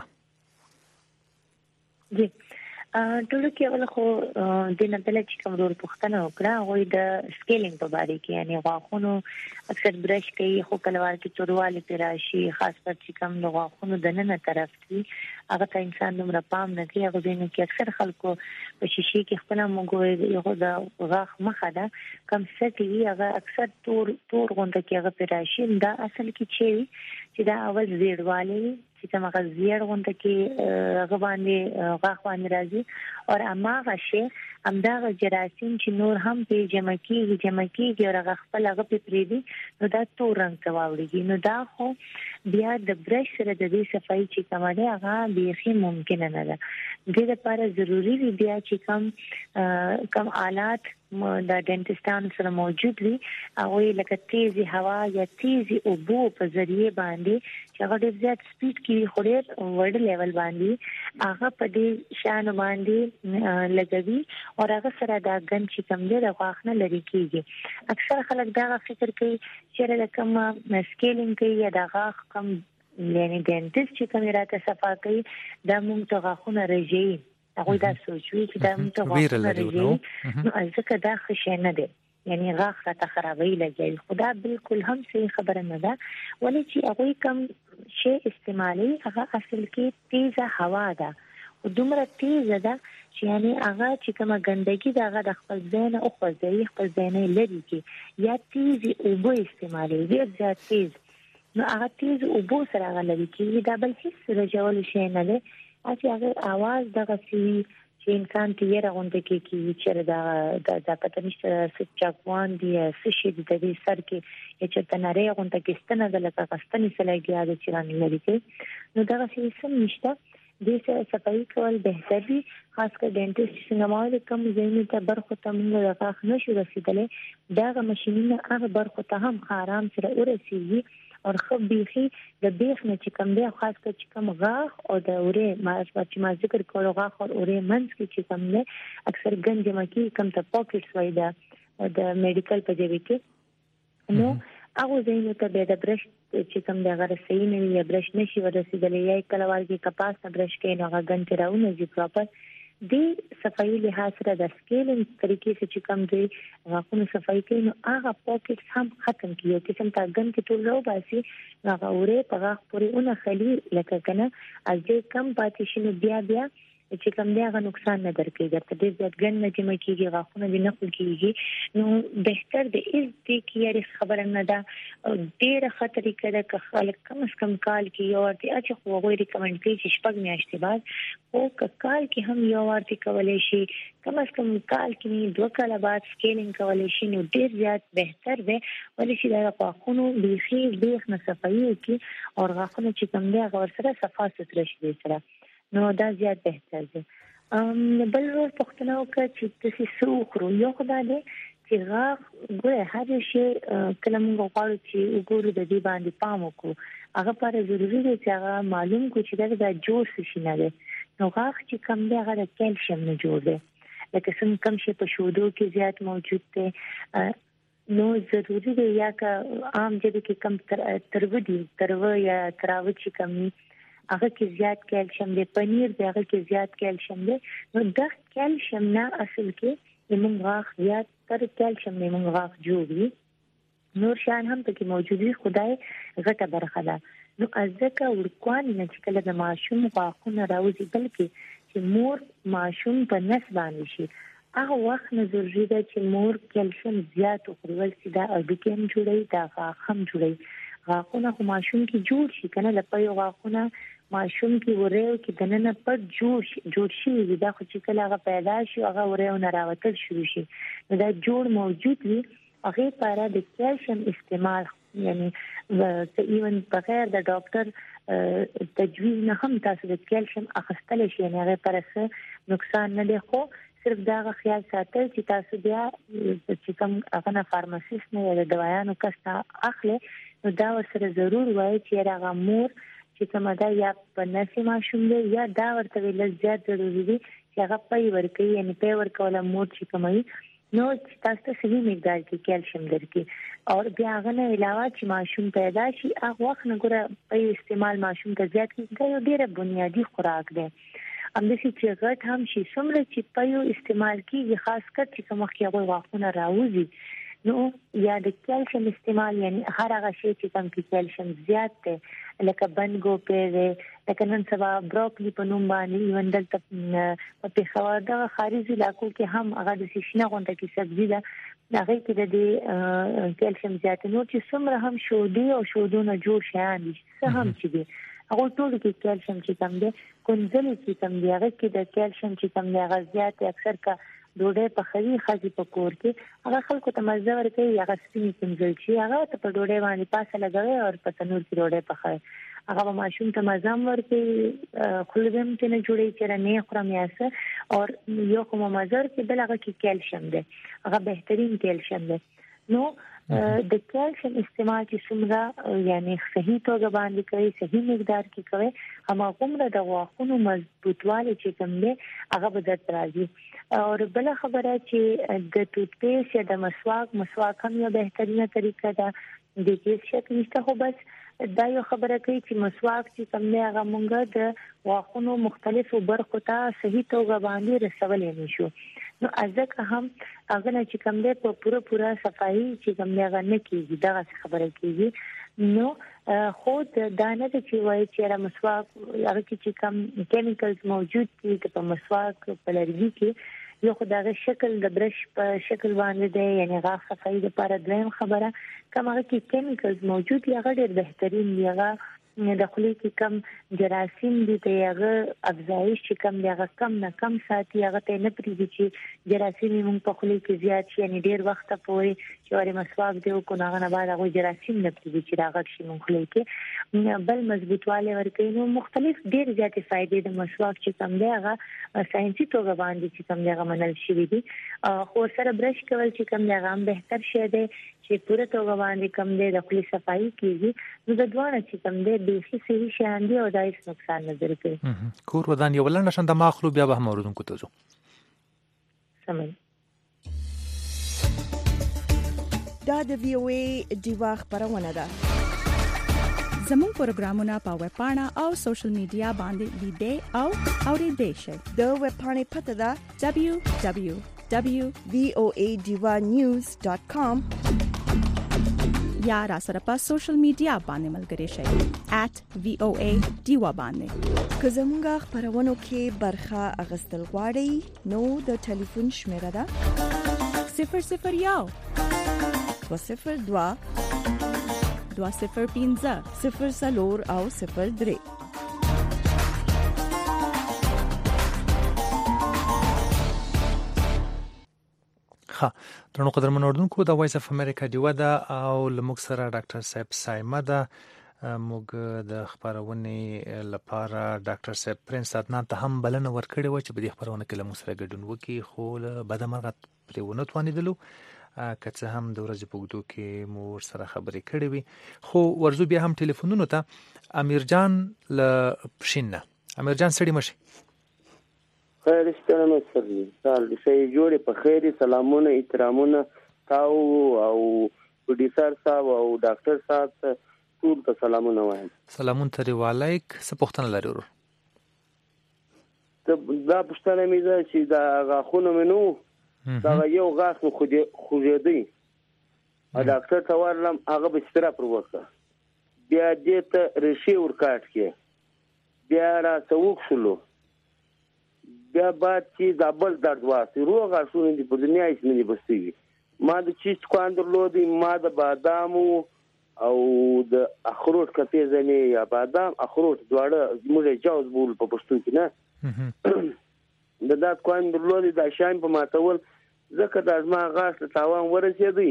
جی ټول کې اول خو د نبل چې کوم ډول پوښتنه وکړه غوي د سکیلینګ په اړه کې یعنی غاښونو اکثر برش کوي خو کلوار کې چورواله پیراشي خاص پر چې کوم غاښونو د ننه طرف دي هغه ته انسان نمبر پام نه کوي هغه دینه کې اکثر خلکو په شیشې کې خپل موږ یو د غاښ مخه ده کم څه وی هغه اکثر تور تور غونډه کې هغه پیراشي دا اصل کې چې چې دا اول زیړواله چې کومه غزیر غونډه کې هغه باندې غاښ باندې راځي او اماغه شی همدغه جراثیم چې نور هم په جمع کېږي جمع کېږي او هغه خپل هغه په پریدي نو دا تور رنګ ته واوړي نو دا خو بیا د برش سره د دې صفایي چې کومه ده هغه بيخي ممکن نه ده د دې لپاره ضروری دی بیا چې کم کم آلات د ډنټستانو سره موجود وي او لکه تیزی هوا یا تیزی اوبو په ذریعہ باندې چې هغه ډېر زیات سپیډ کې خوري ورډ لیول باندې هغه په دې شان باندې لګوي او هغه سره دا ګن چې کم دی د غاښ نه لري کیږي اکثر خلک دا فکر کوي چې لکه ما سکیلینګ کوي یا د غاښ کم یعنی ډنټست چې کوم راته صفا کوي دا موږ ته غاښونه رژي هغه دا سوچوي چې دا موږ ته غاښونه رژي نو ځکه دا خشه نه دی یعنی غاښ راته خرابوي لګي خدا بالکل هم صحیح خبره نه ده ولې چې هغه کم شی استعمالي هغه اصل کې تیزه هوا ده او دومره تیزه ده چې یعنی هغه چې کومه ګندګي ده هغه د خپل ځای او خوځي خپل ځای نه لري کې یا تیزه اوبو استعمالي ډیر زیات تیز نو هغه تیز اوبو سره هغه لري کې دا بل هیڅ رجول شي نه ده چې هغه आवाज دغه سی چې انسان تیره غونډه کې کې چې دا د پته نشته سچاقوان دی سشي د دې سر کې چې تناره غونډه کې ستنه د لکه غستنی سلګیا د چران لري کې نو دغه سی سم نشته د صفائی کول بهتر دي، خاص کر ډینټیسټ څنګه مال کوم ځینې ته برخه ته موږ راغښ نشو رسیدلې دا ماشينونه هغه برخه ته هم آرام سره ورسیږي او خو بيخي د بیخ نه چې کوم دی خاص کر چې کوم غاښ او د اورې ما چې ما ذکر کولو غاښ او اورې منځ کې چې کوم دی اکثر ګنج مکی کوم ته پاکټس وای دا د میډیکل په ځای کې نو هغه ځینې ته به د برش چې کوم دی هغه صحیح نه وي برش نشي ورسیدلې یا کله ورګي کپاس نه برش کې نو هغه ګنج راونه زی پراپر د صفائی لحاظ سره د سکیلینګ طریقې څخه چې کوم دی غاښونو صفائی کوي نو هغه پاکټس هم ختم کیږي چې څنګه تاګن کې ټول راو باسي هغه اورې په غاښ پورې اون خلی لکه کنه از دې کم پاتې شنو بیا بیا چې کوم دی هغه نقصان نه درکوي درته ډېر زیات ګن نه جمع کیږي غاښونه دې نه خل کیږي نو بهتر د از دې کې خبره نه ده ډېر خطرې کړه که خلک کم از کم کال کې یو ورته چې خو غوړي ریکمند کوي چې شپږ میاشتې بعد او که کال کې هم یو ورته کولای شي کم از کم کال کې دوه کاله بعد سکیلینګ کولای شي نو ډېر زیات بهتر دی ولې چې دا غاښونو بیخي بیخ نه صفائی وکړي او غاښونه چې کوم دی هغه ورسره صفا ستر شي سره نو دا زیات بهتر دی ام بل ور پښتنو کې چې تاسو سو خورو یو خدای دی چې غاښ ګوره هر شي کله موږ غواړو چې وګورو د دې باندې پام وکړو هغه پر ضروري دی چې هغه معلوم کو چې دا جوړ شي نه دی نو غاښ چې کم دی هغه د کیلشیم نه جوړ دی لکه څنګه کم شي په شودو کې زیات موجود دی نو ضروري دی یا که عام جدي کې کم ترودي ترو یا تراوت چې کمی هغه کې زیات کیلشیم دی پنیر دی هغه کې زیات کیلشیم دی نو دا کیلشیم نه اصل کې موږ غاښ زیات تر کیلشیم نه موږ غاښ جوړي نور شان هم پکې موجود دي خدای غټه برخه ده نو ازکه ورکوان نه چې کله د ماشوم غاښونه راوځي بلکې چې مور ماشوم په نس باندې شي هغه وخت نه ضروري ده چې مور کیلشیم زیات وخوري ولې دا اډوکې هم جوړي دا غاښ هم جوړي غاښونه خو ماشوم کې جوړ شي کنه د پيو غاښونه ماشوم کې ورېو کې دننه پټ جوړ جوړ شي دا خو چې کله هغه پیدا شي هغه ورېو نه راوتل شروع شي نو دا جوړ موجود وي هغه لپاره د کیلشیم استعمال یعنی د ایون بغیر د ډاکټر تجویز نه هم تاسو د کیلشیم اخیستل شي نه هغه پر څه نقصان نه دی خو صرف دا خیال ساتل چې تاسو بیا چې کوم هغه نه فارماسیست نه یا د دوايانو کستا اخلي نو دا سره ضرور وایي چې هغه مور چې کومه دا یا په نسي ماشوم دی یا دا ورته ویل زیات ضروري دي چې هغه پي ورکوي یعنی پي ورکول مور چې کومي نو تاسو ته صحیح مقدار کې کیلشیم درکې او بیا هغه نه علاوه چې ماشوم پیدا شي هغه وخت نه ګره پي استعمال ماشوم ته زیات کیږي دا یو ډیره بنیادی خوراک دی همداسې چې غټ هم شي څومره چې پي استعمال کیږي خاص کر چې کوم کې هغه واخونه راوځي نو یا د کیلشیم استعمال یعنی هر هغه شی چې کوم کې کیلشیم زیات دی لکه بنګو پیره لکه نن سبا بروکلی په نوم باندې ایون دلته په خوا د خارجي علاقو کې هم هغه د شینه غونډه کې سبزی ده هغه کې د کیلشیم زیات نو چې څومره هم شودي او شودونه جوړ شيان دي څه هم چې دي هغه ټول کې کیلشیم چې کم دی کنځل چې کم دی هغه کې د کیلشیم چې کم دی هغه زیات اکثر کا ډوډۍ په خري خاصي په کور کې هغه خلکو ته مزه ورکوي هغه سپینې کنځل چې هغه ته په ډوډۍ باندې پاسه لګوي او په تنور کې ډوډۍ پخوي هغه ماشوم ته مزه ورکوي خلدم ته نه جوړي چې نه خورم یاسه او یو کوم مزه کې بل هغه کې کیلشیم دی هغه بهترین کیلشیم دی نو د کیلشیم استعمال چې څومره یعنی صحیح توګه باندې کوي صحیح مقدار کې کوي هم هغه د غاښونو مضبوطوالی چې کوم دی هغه به درته راځي او بل خبره چې د ټوت پیسټ یا د مسواک مسواک هم یو بهترینه طریقه ده د دې شک نشته خو بس دا یو خبره کوي چې مسواک چې کوم دی هغه مونږ د غاښونو مختلفو برخو ته صحیح توګه باندې رسولای نشو نو ازکه هم هغه نه چې کوم دی په پوره پوره صفائی چې کوم دی هغه نه کیږي دا خبره کیږي نو خود دانه چې وایي چې را مسواک هغه چې کوم کیمیکلز موجود دي په مسواک په لرګي کې یو خدای شکل د برش په شکل باندې دی یعنی غاښ صفائی لپاره دریم خبره کوم هغه کې کیمیکلز موجود دي هغه ډېر بهترین دی هغه د خولې کې کم جراثیم دي ته هغه افزایش چې کم دی هغه کم نه کم ساتي هغه ته نه پریږدي چې جراثیم موږ په خولې کې زیات شي یعنی ډیر وخت پورې چې وری مسواک دی او کو نه نه بعد هغه جراثیم نه پریږدي چې راغټ شي موږ خولې کې بل مضبوطواله ورکوي نو مختلف ډیر زیاتې فائدې د مسواک چې کم دی هغه ساينسي توګه باندې چې کم دی هغه منل شوی دي خو سره برش کول چې کم دی هغه بهتر شي دی چې پوره توګه باندې کم دی د خولې صفائی کیږي نو د دوه چې کم دی به صحیح شان دی او دا هیڅ نقصان نه درکوي کور ودان یو لنډ شان د ماخلو بیا به هم اوردونکو ته ځو سمه دا د وی او ای دیوا خبرونه ده زموږ پروګرامونه په ویب پاڼه او سوشل میډیا باندې لیدئ او اورئ شئ د ویب پاڼې پته ده دبليو دبليو دبليو وی او ای دیوا نیوز ډاٹ کام یا را سره په سوشل میډیا باندې ملګری شئ ایٹ وی او ای دیوا باندې که زموږ خبرونو کې برخه اغستل غواړئ نو د ټلیفون شمیره ده صفر صفر یو دو صفر دوا دوا صفر پنځه صفر سلور او صفر درې ها ترنو قدرمن اردوونکو د وایس اف امریکا دیوا ده او لموږ سره ډاکټر صاحب سایمه ده موږ د خبرونې لپاره ډاکټر صاحب پرنس عدنان ته هم بلنه ورکړې و چې په دې خبرونه کې لموږ سره ګډون وکړي خو له بده مرغه پرې ونه توانېدلو که څه هم د ورځې په اوږدو کې مو ورسره خبرې کړې وي خو ورځو بیا هم ټلیفونونو ته امیر جان له پښین نه امیر جان سړي مشي خیر ستنه سره سال شي جوړه په خیر سلامونه احترامونه تاو او پروډوسر صاحب او ډاکټر صاحب ټول ته سلامونه وایم سلامون تری وعلیک څه پوښتنه لري ورو ته دا پوښتنه مې ده چې دا غاښونه مې نو دا یو غاښ مو خو دې دی ا ډاکټر ته ورلم هغه به ستره پر وکړه بیا دې ته رشي ورکاټ کې بیا را څوک شلو بیا بعد چې دبل درد واسي روغ غاښونه دې په دنیا هیڅ نه دي بستوي ما د چیست کواندر لودي ما د بادامو او د اخروټ کته ځنه یا بادام اخروټ دواړه زموږ جوز بول په پښتو کې نه د دات کواندر لودي د شایم په ماتول ځکه د ازما غاښ ته تاوان ورسېدی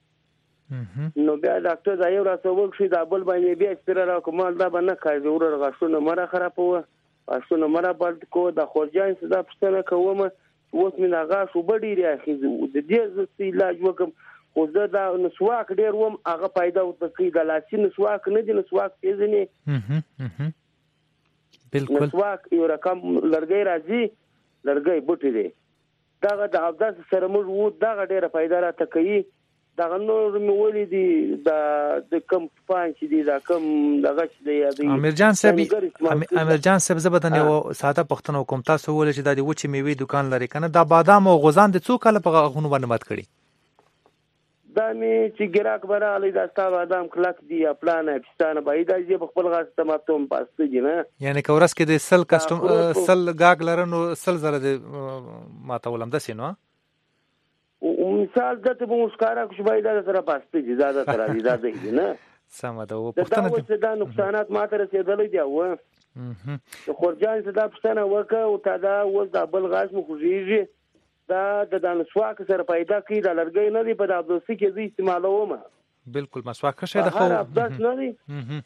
نو بیا ډاکټر دا یو راته وکړي دا بل باندې بیا ستره را کومال دا باندې کاږي ور غاښونه مره خرابوه غاښونه مره بلد کو د خورجان صدا پښتنه کوم اوس مې دا غاښ وبډی راخي د دې ز علاج وکم خو زه دا نسواک ډیر وم هغه پیدا وکړي د لاسي نسواک نه دي نسواک تیزنه بالکل نسواک یو رقم لړګي راځي لړګي بوټي دی دا د افداس سره موږ وو دا ډیره پیدا را تکي دا نور مې ولې دي دا د کم پانچ دي دا کم دغه چې دی امیر جان صاحب امیر جان صاحب زبدن یو ساده پښتنو کوم تاسو ولې چې د دې وچې میوې دکان لري کنه دا بادام او غوزان د څو کال په غونو باندې مات کړي دا مې چې ګراک براله دا ستا بادام کلک دی خپل نه پښتانه باید دا په خپل غاښ ته ماتوم پاسته دي نه یعنی کورس کې د سل کسټم سل گاګ لرنو سل زره د ماتولم د سينو مثال دته به مسکارا کوم باید دا سره پاسته دي زیاده تر دي دا دی نه سم ده و پښتنه دا څه دا نقصانات ماته رسیدلې دي و اه خورجان څه دا پښتنه وکړه او تا دا و دا بل غاښ مو خوږیږي دا د دانسواک سره پیدا کی دا لړګي نه دی په دابدوسی کې زی استعمالومه بالکل مسواک شه د خو ابداس نه دی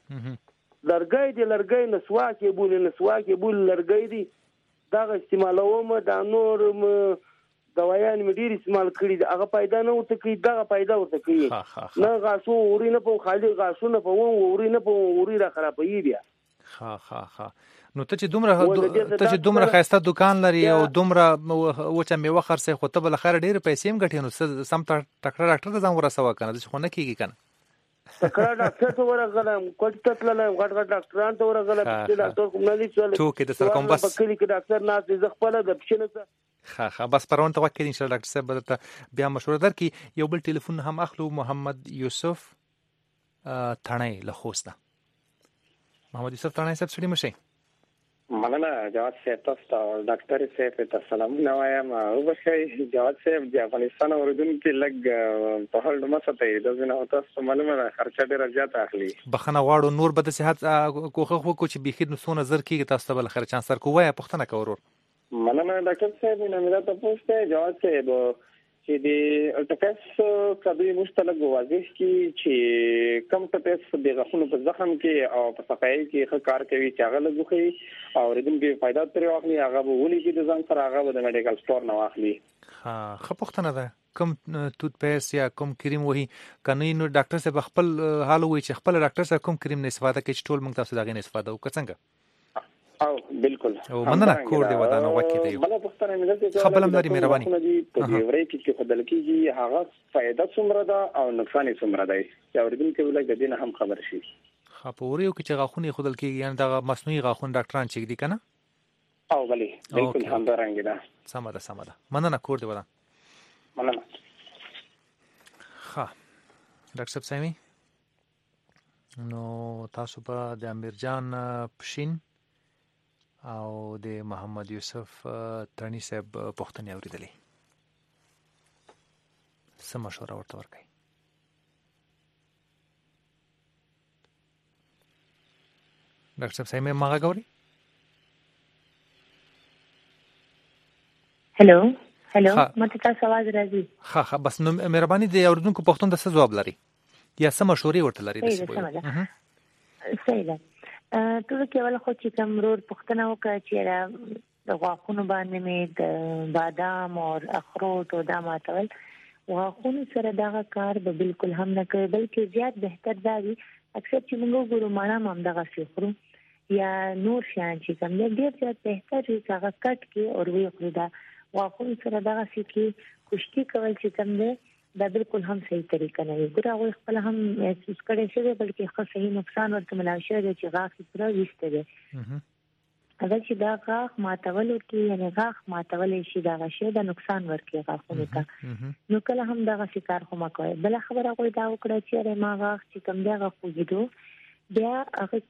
لړګي دی لړګي نسواک یې بول نسواک یې بول لړګي دی دا استعمالومه دا نور دوايان مې ډیر استعمال کړي دا هغه پیدا نه وته کی دا پیدا وته کی نه غاښو اوري نه په خالي غاښو نه په اوري نه په اوري را خرابېږي بیا ها ها ها نو ته چې دومره ته چې دومره خاسته دکان لري او دومره وچه میوه خرڅه خو ته بل خیر ډیر پیسې هم ګټې نو سم ټکر ډاکټر ته ځم ورسوه کنه چې خو نه کیږي کنه ټکر ډاکټر ته ورغلم کوټ ته تللم غټ غټ ډاکټران ته ورغلم چې ډاکټر کوم نه دي څول تو کې د سر کوم بس په کلی کې ډاکټر نه دي خپل د پښینه ها ها بس پرون ته وکړي ان شاء الله ډاکټر صاحب درته بیا مشوره درکې یو بل ټلیفون هم اخلو محمد یوسف تڼۍ له خوسته محمد یوسف تڼۍ صاحب سړي مشه مننه جواد صاحب، تاسو ته ډاکټر صاحب ته سلامونه وایم. او بخیر جواد صاحب د افغانستان اوریدونکو لګ په هر ډمه ته د زنه تاسو معلومه ده خرچه ډیره زیاته اخلي. بخنه واړو نور به د صحت کوخه خو کو چې بيخید نو سونه زر کیږي تاسو ته بل خیر چانس سر کوه پښتنه کورور. مننه ډاکټر صاحب نه مې دا تاسو جواد صاحب چې د الټکس کبي مستلق واضح کی چې کم ټپس د غفونو په زخم کې او په صفایي کې ښه کار کوي چې هغه لږه او ردونکو فائدہ ترې واخلي، هغه به ولي چې د ځان سره هغه د میډیکل سٹور نه واخلي. ها خپختنه ده کوم توت پیس یا کوم کریم وਹੀ کني نو ډاکټر صاحب خپل حال وي چې خپل ډاکټر صاحب کوم کریم نه استفاده کوي ټول موږ تاسو دغه نه استفاده وکړو. او بالکل او مننه کور دی ودانه وکي دی بل پښتنه مې خپلم لري مهرباني په دې ورې کې چې خدل کېږي هغه فائدہ څومره ده او نقصان څومره دی چې اوریدونکو ولګ د دې هم خبر شي. خپوريو کې چې غاخونه خدل کېږي یعنی دا مصنوعي غاخون ډاکټران چېک دي کنه. او بلی بالکل هم درنګ ده. سم ده سم ده مننه کور دی ودانه مننه. ها ډاکټر صاحب سامي نو تاسو په د امیر جان پښین او د محمد یوسف ترنی صاحب پښتني اوریدلې سم مشوره ورته ورکړي. ډاکټر صاحب سمې ماغه غوري. هلو هلو مته تاسو आवाज راځي؟ ها ها بس نو مهرباني د اوریدونکو پښتون د څه جواب لري یا سم مشورې ورته لري د څه وایي؟ صحیح ده. ټول کې ول خو چې کوم رور پښتنه وکړه چې د غاښونو باندې مې د بادام او اخروټ او دا ماتول غاښونو سره دا کار به بالکل هم نه کوي، بلکې زیات بهتر دا وي اکثر چې موږ ګورو مانا هم دغه شي خورو یا نور شان چې کوم ډېر زیات بهتر وي چې هغه کټ کې او وی خورو. دا غاښونو سره دغه شي کې خشکي کول چې کوم دی دا بالکل هم صحیح طریقه نه وي. ګوره هغوی خپل هم محسوس کړی شوی بلکې ښه صحیح نقصان ورته ملاو شوی دی چې غاښ یې پوره ویسته دی. اگر چې دا غاښ ماتولو کې یعنې غاښ ماتولی شي دغه شی دا نقصان ورکوي غاښونو ته، نو کله هم دغسې کار خو مه کوئ. بله خبره هغوی دا وکړه چې ارې ما غاښ چې کوم دی هغه خوږېدو بیا هغه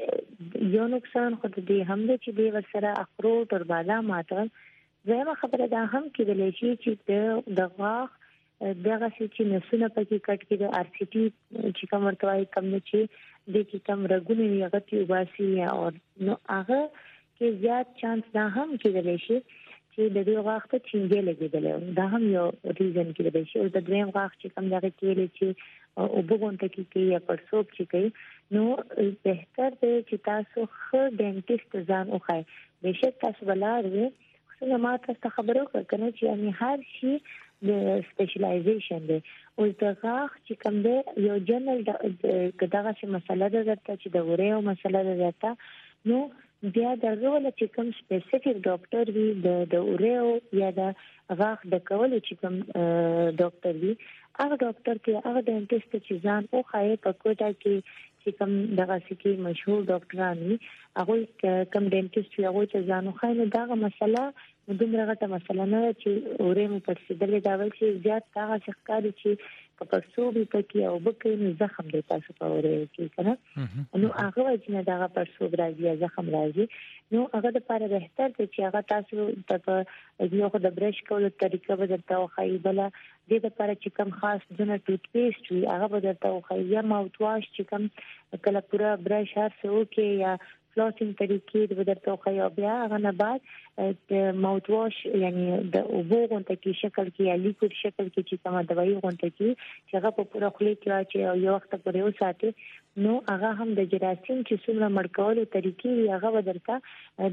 کې یو نقصان خو د دې هم دی چې دی ورسره اخروټ او بادام ماتول. دویمه خبره دا هم کېدلی شي چې د غاښ دغه چې نسونه پکې کټ کې د ار سی ټي چې کوم ورته وایي کوم چې د کې کوم رګونه وي هغه تی وباسي او نو هغه کې زیات چانس دا هم کېدلی شي چې د دې غاښ ته چینجې لګېدلی، دا هم یو ریزن کېدلی شي. او د دویم غاښ چې کوم دغه کېلی چې اوبه غونډه کې کوي یا پړسوب چې کوي نو بهتر دی چې تاسو ښه ډینټسټ ځان وښایئ. بېشک تاسو به لاړ وئ خو ما تاسو ته خبره وکړه که نه چې یعنې هر شي د سپیشلایزیشن دی. اوس د غاښ چې کوم دی یو جنرل که دغسې مسله ده درته چې د وریو مسله ده درته نو بیا د روله چې کوم سپیسیفیک ډاکټر وي د وریو یا د غاښ د کولو چې کوم ډاکټر وي هغه ډاکټر کې هغه ډینټسټ چې ځان وښایي په کوټه کې چې کوم دغسې کې مشهور ډاکټران وي هغوی کوم ډینټسټ وي هغوی ته ځان وښایي نو دغه مسله نو دومره غټه مسله نه ده چې وری مو پړسېدلې دا وایي چې زیات هغه ښکاري چې که پړسوب یې پکې او اوبه کوي نو زخم دی تاسو په وریو کې که نه نو هغه وایي چې نه دغه پړسوب راځي یا زخم راځي نو هغه دپاره بهتر دی چې هغه تاسو ته په یو خو د برش کولو طریقه به درته وښایي، بله دې دپاره چې کوم خاص ځونه ټوت پیسټ وي هغه به درته وښایي یا ماوت واش چې کوم کله پوره برش هر څه وکړي یا فلاسینګ طریقې به درته وښایي او بیا هغه نه بعد د ماوت واش یعنې د اوبو غونته کې شکل کې یا لیکوډ شکل کې چې کومه دوایي غونته کې چې هغه په پوره خولې کې واچوي او یو وخته پورې وساتي نو هغه هم د جراثیم چې څومره مړ کولو طریقې وي هغه به درته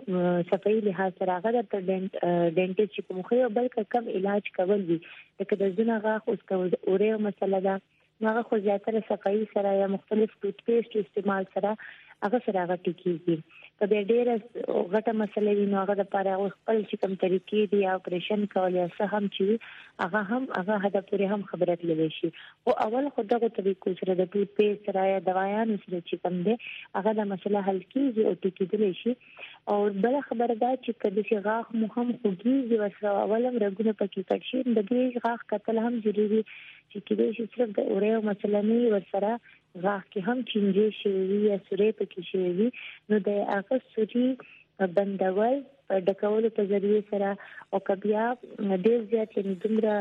د صفایي لحاظ سره هغه درته ډینټسټ چې کوم ښیي او بلکې کم علاج کول وي لکه د زونه غاښ اوس که وریو مسله ده نو هغه خو زیاتره صفایي سره یا مختلف ټوت پیسټ استعمال سره هغه سره هغه ټیکېږي. که بیا ډېره غټه مسله وي نو هغه دپاره هغوی خپل چې کوم طریقې دي یا اپریشن کول یا څه هم چې وي هغه هم هغه حده پورې هم خبره تللی شي. خو اول خو دغو طریقو سره د ټوت پیسټ سره یا دوایانو سره چې کوم دی هغه د مسله حل کېږي او ټیکېدلی شي. او بله خبره دا چې که داسې غاښ مو هم خوږېږي ورسره اول هم رګونه پکې کټ شي د دې غاښ کتل هم ضروري چې کېدای شي صرف د وریو مسله نه وي ورسره غاښ کې هم چینجې شوي وي یا سورۍ پکې شوي وي نو د هغه سوري بندول په ډکولو په ذریعه سره او کبیا ډیر زیات یعنی دومره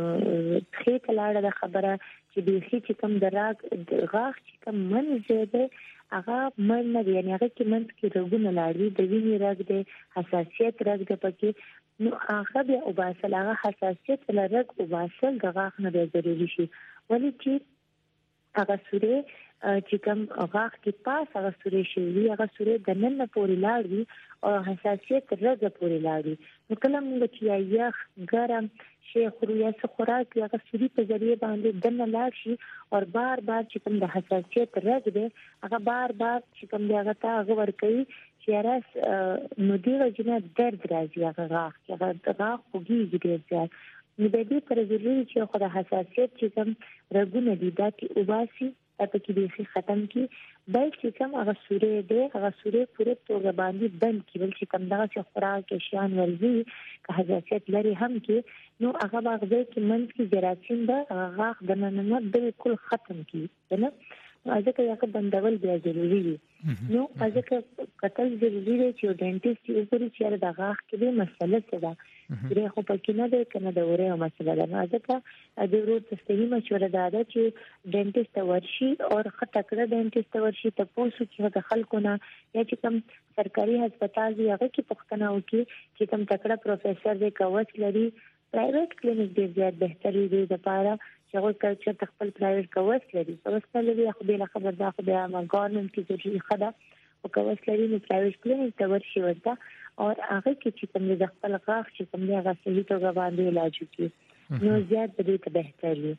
خې کلاړه د خبره چې د خې چې کوم دراغ غاښ چې کوم منځ دی هغه من نه دی یعنی هغه کې منځ کې رګونه لاړوي د وینې رګ دی حساسیت رګ دی پکې نو هغه بیا وباسل هغه حساسیت لرګ وباسل د غاښ نه ضروري شي ولې چې هغه سورې چې کوم غاښ کې پاس هغه سورې شي هغه سورې د نن پورې لاړوي او حساسیت رګ پورې لاړوي نو کله موږ چې یخ ګرم شي خوري یا څه خوراک هغه سوري په ذریعه باندې دنه لاړ شي او بار بار چې کوم د حساسیت رګ دی هغه بار بار چې کوم دی هغه ته هغه ور کوي چې راس نو دی وجنه درد راځي هغه غاښ هغه غاښ خوږي ډیر ځای نو د دې پر ضروري چې خو د حساسیت چې کوم رګونه دي دا چې وباسي په کې به ختم کی بل چې کوم هغه سورې دی هغه سورې پوره توګه باندې بند کی بل چې کوم دغه خوراک شیان ورزي که حساسیت لري هم کې نو هغه باغ کې منځ کې جراثیم به غاښ د نننه بالکل ختم کی نه ځکه یو بندول بیا ضروري دي نو ځکه کتل ضروري دی چې ډینټیسټ یې وګوري چې د غاښ کې به مسله څه ده چې خو پکې نه ده کنه د اورې مسله ده ځکه د ورو صحیح مشوره ده چې ډینټیسټ ورشي او خټکړه ډینټیسټ ورشي ته پوسو چې د خلکو نه یا چې کوم سرکاري هسپتال دی هغه کې پښتنه وکي چې کوم تکړه پروفیسور دی کوچ لري پرایویټ کلینیک ډیر زیات بهتري دی د پاره چې هغه کلچر خپل پرایویټ کوچ لري کوچ لري خو به خبر ده خو به ما ګورنمنت کې ضروري خدا او کوچ لري نو پرایویټ کلینیک ته ورشي ورته او هغه کې چې کوم د خپل غاښ چې کوم دی هغه صحیح توګه باندې علاج وکړي نو زیات به دې ته بهتري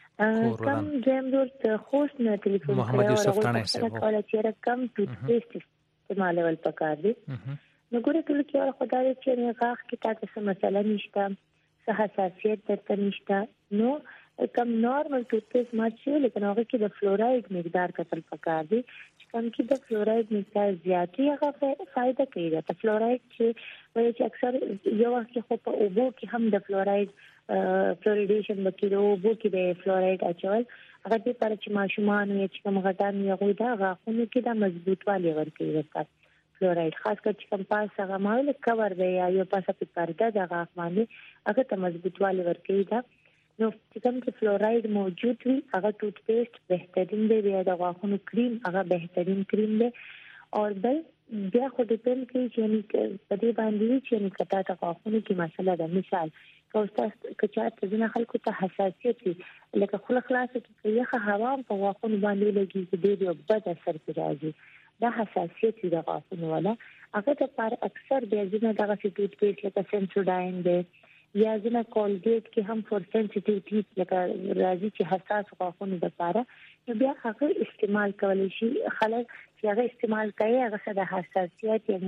کم زم ورته خوښ نه ټلیفون محمد یوسف تانه سره کوله چې رقم ټوټپیسټ استعمالول پکار دي نو ګوره ټول کې اور خدای چې غاښ کې تاسو څه مسله نشته څه حساسیت درته نشته نو کم نارمل ټوټپیسټ ماچې لیکن هغه کې د فلوراید مقدار کتل پکار دي چې کم کې د فلوراید مقدار زیاتی هغه فائدہ کوي د فلوراید چې وایي چې اکثر یو وخت خو په اوبو کې هم د فلوراید فلوریډیشن وکړو اوبو کې د فلوراید اچول هغه د پر چې ماشومان یې چې کوم غټان یې غوډه غاښونو کې د مضبوطوالي ورکوي ورته فلوراید خاص کر چې کوم پاس هغه مال کور دی یا یو پاسه په پرده د غاښ باندې هغه ته مضبوطوالي ورکوي دا نو چې کوم چې فلوراید موجود وي هغه ټوټپیسټ بهترین دی یا د غاښونو کریم هغه بهترین کریم دی او بل بیا خو ډیپند کوي چې په دې باندې چې نه کته تا غاښونو کې مسله ده مثال کوستا کچات ځنه خلکو ته حساسیت لکه خله خلاصه کې یخه هوا په غاښونو باندې لګي چې ډېر یو بد اثر راځي دا حساسیت د غاښونو ولا هغه ته پر اکثر بیا ځنه دغه ټوټپیسټ لکه سنسوډاین دی یا ځنه کولګیټ کې هم فور سنسټیو ټیپ لکه راځي چې حساس غاښونو لپاره بیا هغه استعمال کولای شي خلک چې هغه استعمال کوي هغه سره حساسیت یعنی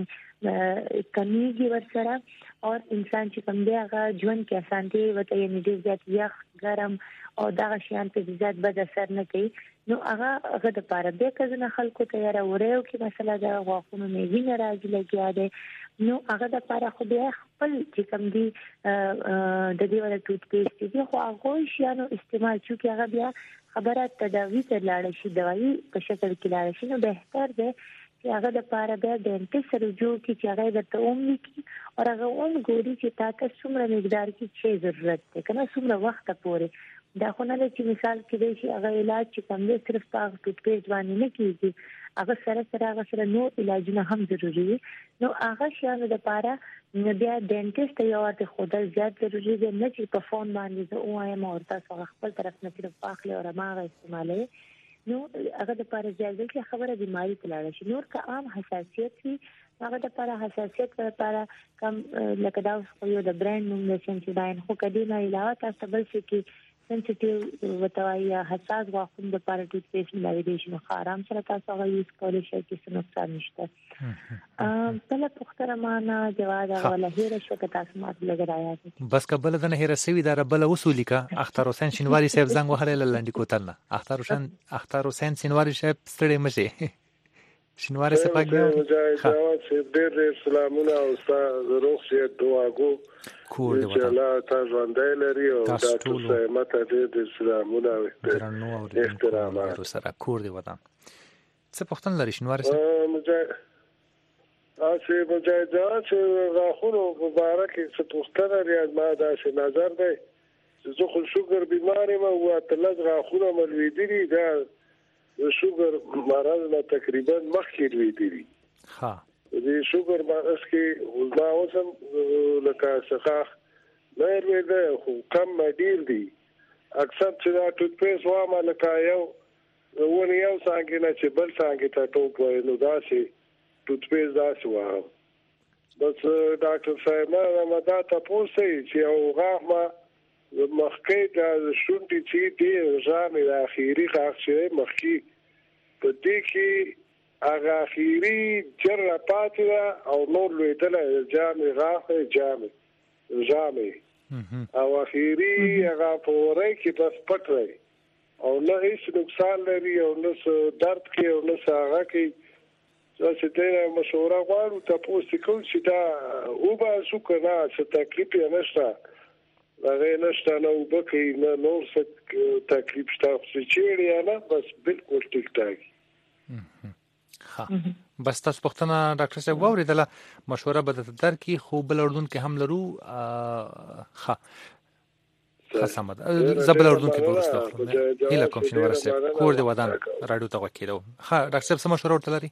کمیږي ورسره او انسان چې کوم دی هغه ژوند کې اسانتي وته یعنی ډیر زیات یخ ګرم او دا شیان په زیات بد اثر نه کوي نو هغه هغه د پاره به کزنه خلکو ته یاره وریو کې مثلا دا غاښونو نه ویني راځي لګیا دی نو هغه د پاره خو به خپل چې کوم دی د دې ولا ټوټپیسټ دی خو هغه شیانو استعمال چې هغه بیا خبره تداوی ته لاړ شي دوايي په شکل کې لاړ شي نو بهتر دی چې هغه د پاره به ډینټیسټ سره جوړ کی چې هغه د تومني کی او هغه اون ګوري چې تاسو څومره مقدار کې څه ضرورت ده کنه څومره وخت پورې دا خو نه چې مثال کې دی چې هغه علاج چې کوم دی صرف په ټوټپیسټ باندې نه کیږي هغه سره سره هغه سره نو علاجونه هم ضروری دي نو هغه شیانو د پاره بیا ډینټیسټ یو ورته خدای زیات ضروری دی نه چې په فون باندې زه وایم او تاسو خپل طرف نه صرف اخلي او رماغه استعمالوي نو هغه د پاره ځل چې خبره بیماری تلاړه شي نور که عام حساسیت وي هغه د پاره حساسیت لپاره کم لکه دا یو د برانډ نوم د سنسوډاین خو کدی نه علاوه تاسو بل څه کې سنسټیو وتاوی حساس غاښونو د پاره ټوټپیسټ ملاویدیشن خو آرام سره تاسو هغه یوز کولای شئ چې څه نقصان نشته ام بل محترمانه جواد ولا هیره شو که تاسو ماته لګرایا بس قبل دنه هیره سوي دا ربل وصولي کا اختر حسین شینواری صاحب زنګ وهله لاندې کوتلنه اختر حسین اختر حسین شینواری صاحب ستړي مشه شینواری صاحب جواد صاحب ډېر سلامونه او استاد روغ شه دعاګو کور دی وطن الله تاسو باندې لري او تاسو ماته دې سلامونه او احترام سره کور دی وطن څه پښتون لري شینواری صاحب اسی مجاهدات غاخونو مبارک څه پوښتنه ریاض ما دا څه نظر دی زه خو شوګر بیماری ما او تلز غاخونو ملویدلی دا شوګر مرض نه تقریبا مخکې لویدلی ها دې شوګر مرض کې ما اوسم لکه څخه نه لویده خو کم ډیر دی اکثر چې دا ټوت پیس وامه لکه یو ونی یو څنګه نه چې بل څنګه ته ټوپ وای نو دا سي ټوت پیس دا سي واه بس ډاکټر صاحب ما دا تاسو چې یو غاښ ما مخکې دا شونډې چې دی ځامې د اخیری غاښ چې مخکې په دې کې هغه اخیری جره پاتې او نور لویدل جامې غاښ جامې جامې او اخیری هغه پورې کې بس پټ وای او نه هیڅ نقصان لري او نه درد کې او نه هغه کې چې ته مشوره غواړو تاسو کوم چې دا او به شو کنه چې تکلیف یې نشته هغه نشته نو بکې نه نور څه تکلیف شته چې یې نه بس بالکل ټیک ټاک ها بس تاسو پختنه ډاکټر صاحب ووریدله مشوره به درکې خو بل اردن کې هم لرو ها خاصمد زبل اردن کې پوسټ هله کوم شنو ورسره کور دی ودان راډیو ته وکیلو ها ډاکټر صاحب سم مشوره ورته لري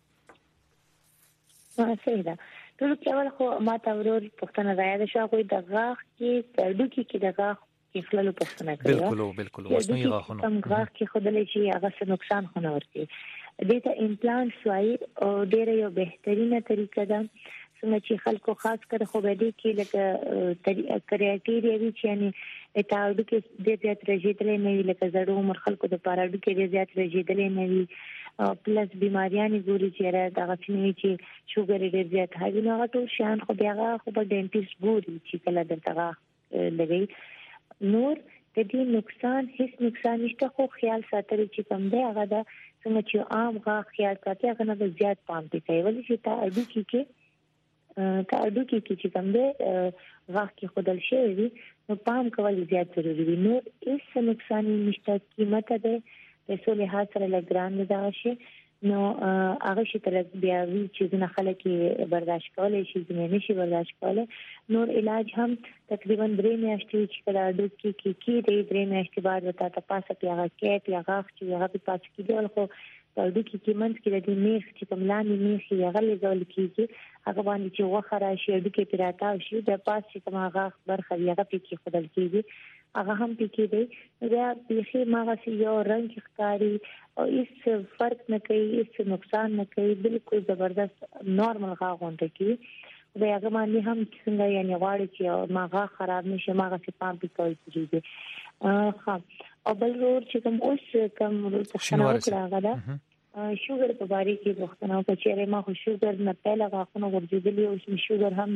صحیح ده ټول کېول خو ما ته ورور پښتنه راځي شو کوئی د غاښ کې تردو کې کې د غاښ کې خللو پښتنه کوي بالکل بالکل وسنی غاښونه کوم غاښ کې خدای شي هغه څه نقصان خونه ورته دې ته امپلانټ سوای او ډېر یو بهترینه طریقه ده څنګه چې خلکو خاص کر خو به دې کې لکه کریاټیریا وی چې یعنی اتاړو کې ډېر زیات رژیدلې نه وي لکه زړو عمر خلکو د پاراډو کې ډېر زیات رژیدلې نه وي پلس بیماریاں ګوري چې را دغه څنګه چې شوګر ډېر زیات هاي نه ټول شان خو بیا خو په ډینټیست ګوري چې کله دغه لګي نور د دې نقصان هیڅ نقصان نشته خو خیال ساتل چې کوم دی هغه دا څنګه چې عام غاښ خیال ساتي هغه نه زیات پام دی کوي ولې چې تا اډو کې کې تا اډو کې کې چې کوم دی غاښ کې خدل شي وي نو پام کول زیات ضروری دی نو هیڅ نقصان نشته قیمت ده پیسو له حاصله لګران نه دا شي نو هغه شي تر بیا وی چې نه خلک برداشت کولای شي ځنه نشي برداشت کولای نور علاج هم تقریبا درې میاشتې چې کله د کې کې کې درې میاشتې بعد وتا ته پاسه پیغه کې پیغه چې هغه په پاس کې دی خو د دې کې کې منځ کې د میخ چې کوم لاندې میخ یې هغه لګول کېږي هغه باندې چې وخه راشي د کې پیراتا شي د پاس چې کوم هغه برخه هغه په کې خدل کېږي هغه هم پکې دی دا بيخي ماغه یو رنگ ښکاری او هیڅ فرق نه کوي هیڅ نقصان نه کوي بالکل زبردست نارمل غاغونته کی دا هغه باندې هم څنګه یعنی غواړي چې ماغه خراب نشي ماغه په پام کې کوي کیږي ها او بل ور چې کوم اوس کوم څنګه وکړه دا شوګر په باره کې وختونه په چیرې ما خو شوګر نه پهله غاښونه ورجېدلی او شوګر هم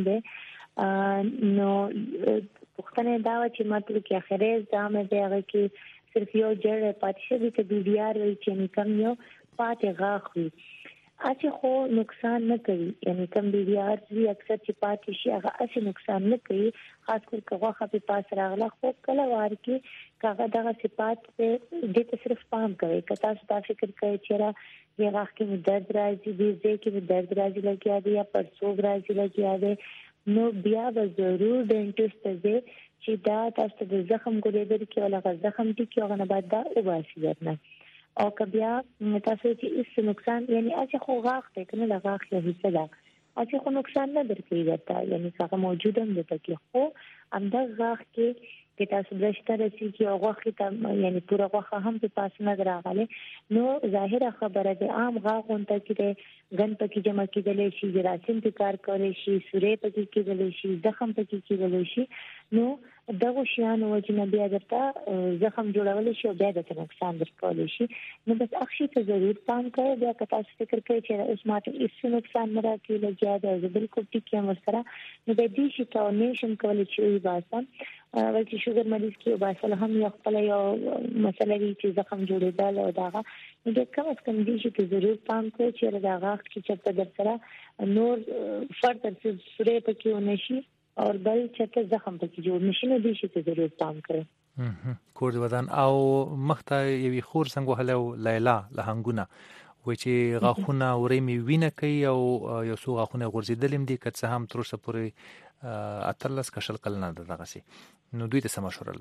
ده نو وختونه دا چې ماته کې اخره ځامه دی هغه کې صرف یو جړ پاتې شوی ته بي ډي آر وی چې کم یو پاتې غاښ وي اته خو نقصان نه کوي یعنی کم بي ډي آر وی اکثر چې پاتې شي هغه اته نقصان نه کوي خاص کر کغه په پاس راغله خو کله وار کې کاغه دغه صفات دې ته صرف پام کوي کته تاسو فکر کوي چې را یې غاښ کې درد راځي دې ځکه کې درد راځي لګیا دی یا پرڅوګ راځي لګیا دی نو بیا به ضرور ډینټیست ته ځي چې دا تاسو د زخم ګولې درکې ولا زخم دي کې هغه نه بعد دا وباسي درنه او کبیا تاسو چې اس نقصان یعنی اته خو غاښ ته کنه د غاښ له حصہ ده اته خو نقصان نه درکې درته یعنی څنګه موجود هم ده کې خو امدا غاښ کې چې تاسو برشته رسي چې هغه ته یعنی پورا غاښ هم په پاس نه راغله نو ظاهره خبره ده عام غاښونته کې غن پکې جمع کېدل شي جراثیم په کار کوي شي سورې پکې کېدل شي زخم پکې کېدل شي نو دغه شیان وجنه بیا درته زخم جوړول شي او بیا د نقصان درکول شي نو بس اخشي ته ضرور پام کوئ بیا که تاسو فکر کوئ چې اوس ماته هیڅ نقصان نه راکړي لګیا ده بالکل ټیک یم سره نو د دې شي ته نشم کولای چې وي باسم ولې شوګر مریض کې باسل هم یو خپل یو مسله وی چې زخم جوړېدل او داغه نو د کوم څه دي چې ضرور پام کوئ چې دا غاښ کې چې په در سره نور فرد سورې پکې ونشي او بل چې زخم پکې جوړ نشي نو دې شي ته ضرور پام کړئ کور ودان او مخته یوي خور څنګه هلو لیلا لهنګونه وای چې غاښونه اورې می وینه کوي او یو څو غاښونه غورځېدل هم دي که څه هم تر اوسه پورې اتلس که شل کلونه ده دغسې نو دوی ته څه مشوره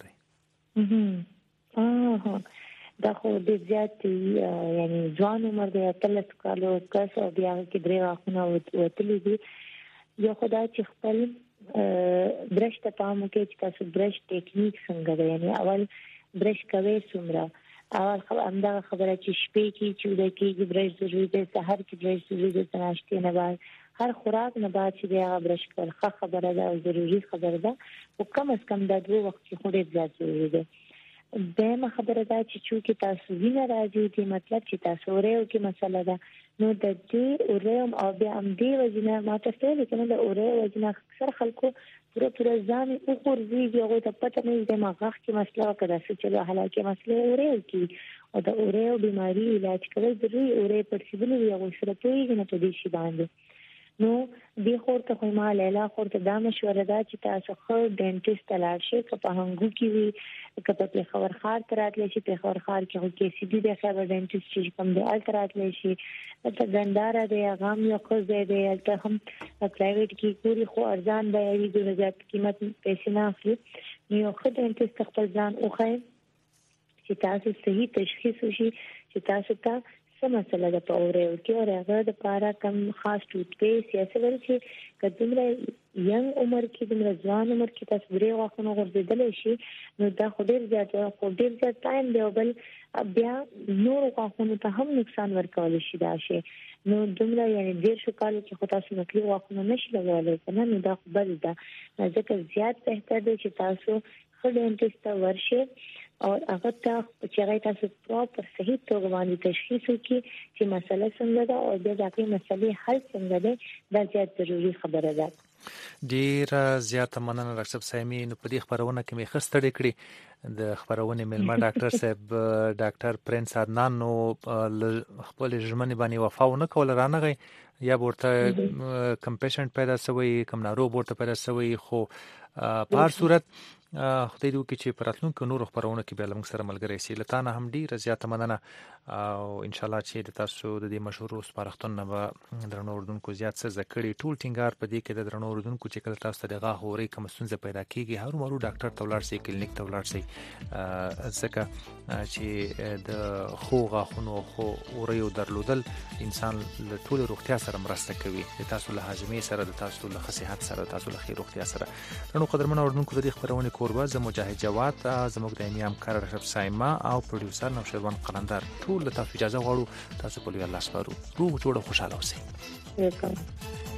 لري؟ دا خو ډېر زیات یعنی ځوان عمر دی اتلس کالو کس او بیا کې درې غاښونه وتلي دي. یو خو دا چې خپل برش ته پام وکړئ چې تاسو برش ټیکنیک څنګه ده، یعنی اول برش کوئ څومره، اول همدغه خبره چې شپې کې چې ویده کېږي برش ضروري دی، سحر کې برش ضروري دی، د ناشتې نه بعد هر خوراک نه بعد چې دی هغه برش کول ښه خبره ده او ضروري خبره ده، خو کم از کم دا دوه وخت کې خو ډېر زیات ضروري دی. دغه خبره ده چې چونکې تاسو وینه راځي دې مطلب چې تاسو اوریو کې مسله ده، نو د دې اوریوم او بیا هم دې وجنه ماته څه کنه د اوریو وجنه اکثر خلکو پوره پوره ځان او خورځي هغه ته پته نه دی ماغه کې مسله کړه چې چلو حالکه مسله اوریو کې او د اوریو بیماری علاج کول ضروري، اوریو پر سیبل وي هغه سره پیږي نه په دې شی باندې. نو دې خورته خو ما لیلا خورته دا مشوره ده چې تاسو خو ډینټیست ته لاړ شئ، که په هنګو کې وي که په پېښور ښار ته راتلی شي، پېښور ښار کې خو کې سی ډي دی خبر ډینټیست چې کوم دی هلته راتلی شي، هلته ګنداره دی هغه هم یو ښه ځای دی، هلته هم پرایویټ کې ګوري خو ارزان دی وي ډېر زیات قیمت پیسې نه اخلي. نو یو ښه ډینټیست خپل ځان وښایي چې تاسو صحیح تشخیص وشي چې تاسو ته څه مسله ده په اوریو کې او هغه د پاره کم خاص ټوت پیسټ یا څه ول چې که دومره ینګ عمر کې دومره ځوان عمر کې تاسو درې غاښونه غورځېدلی شي نو دا خو ډېر زیات خو ډېر زیات ټایم دی او بل بیا نورو غاښونو ته هم نقصان ورکولی شي دا شی. نو دومره یعنی دېرشو کالو کې خو تاسو نقلي غاښونه نشي لګولی که نه، نو دا خو بد ده. ځکه زیات بهتر دی چې تاسو ښه ډینټیست ته ورشئ او هغه ته چې هغه تاسو پراپر صحیح توګه باندې تشخیص وکړي چې مسله څنګه ده او بیا د هغې مسلې حل څنګه دی، دا زیات ضروري خبره ده. ډېره زیاته مننه ډاکټر صاحب سایمي. نو په دې خپرونه کې مې ښه ستړې کړې د خپرونې میلمه ډاکټر صاحب ډاکټر پرنس عدنان نو خپل ژمنې باندې وفا ونه کوله، رانغی یا به ورته کم پیشنټ پیدا شوی کم ناروغ به ورته پیدا شوی، خو په هر صورت خدای دې وکړي چې په راتلونکو نورو خپرونو کې بیا له موږ سره ملګری شي. له تا نه هم ډېره زیاته مننه او انشاءالله چې د تاسو د دې مشهورو سپارښتنو نه به درنو اردونکو زیات څه زده کړي. ټول ټینګار په دې کې د درنو اردونکو چې کله تاسو ته د غاښ اورۍ کومه ستونزه پیدا کېږي هرومرو ډاکټر ته ولاړ شئ، کلینیک ته ولاړ شئ، ځکه چې د ښو غاښونو ښو اوریو درلودل انسان له ټولې روغتیا سره مرسته کوي، د تاسو له حاجمې سره، د تاسو له ښه صحت سره، د تاسو له ښې روغتیا سره. درنو قدرمنو اردونکو د دې خپرونې کوربه زه مجاهد جواد، زموږ د امي همکار اشرف سایما او پروډوسر نوشیروان قلندر ټول له تاسو اجازه غواړو تاسو په لوی الله سپارو. روغ جوړ او خوشاله اوسئ.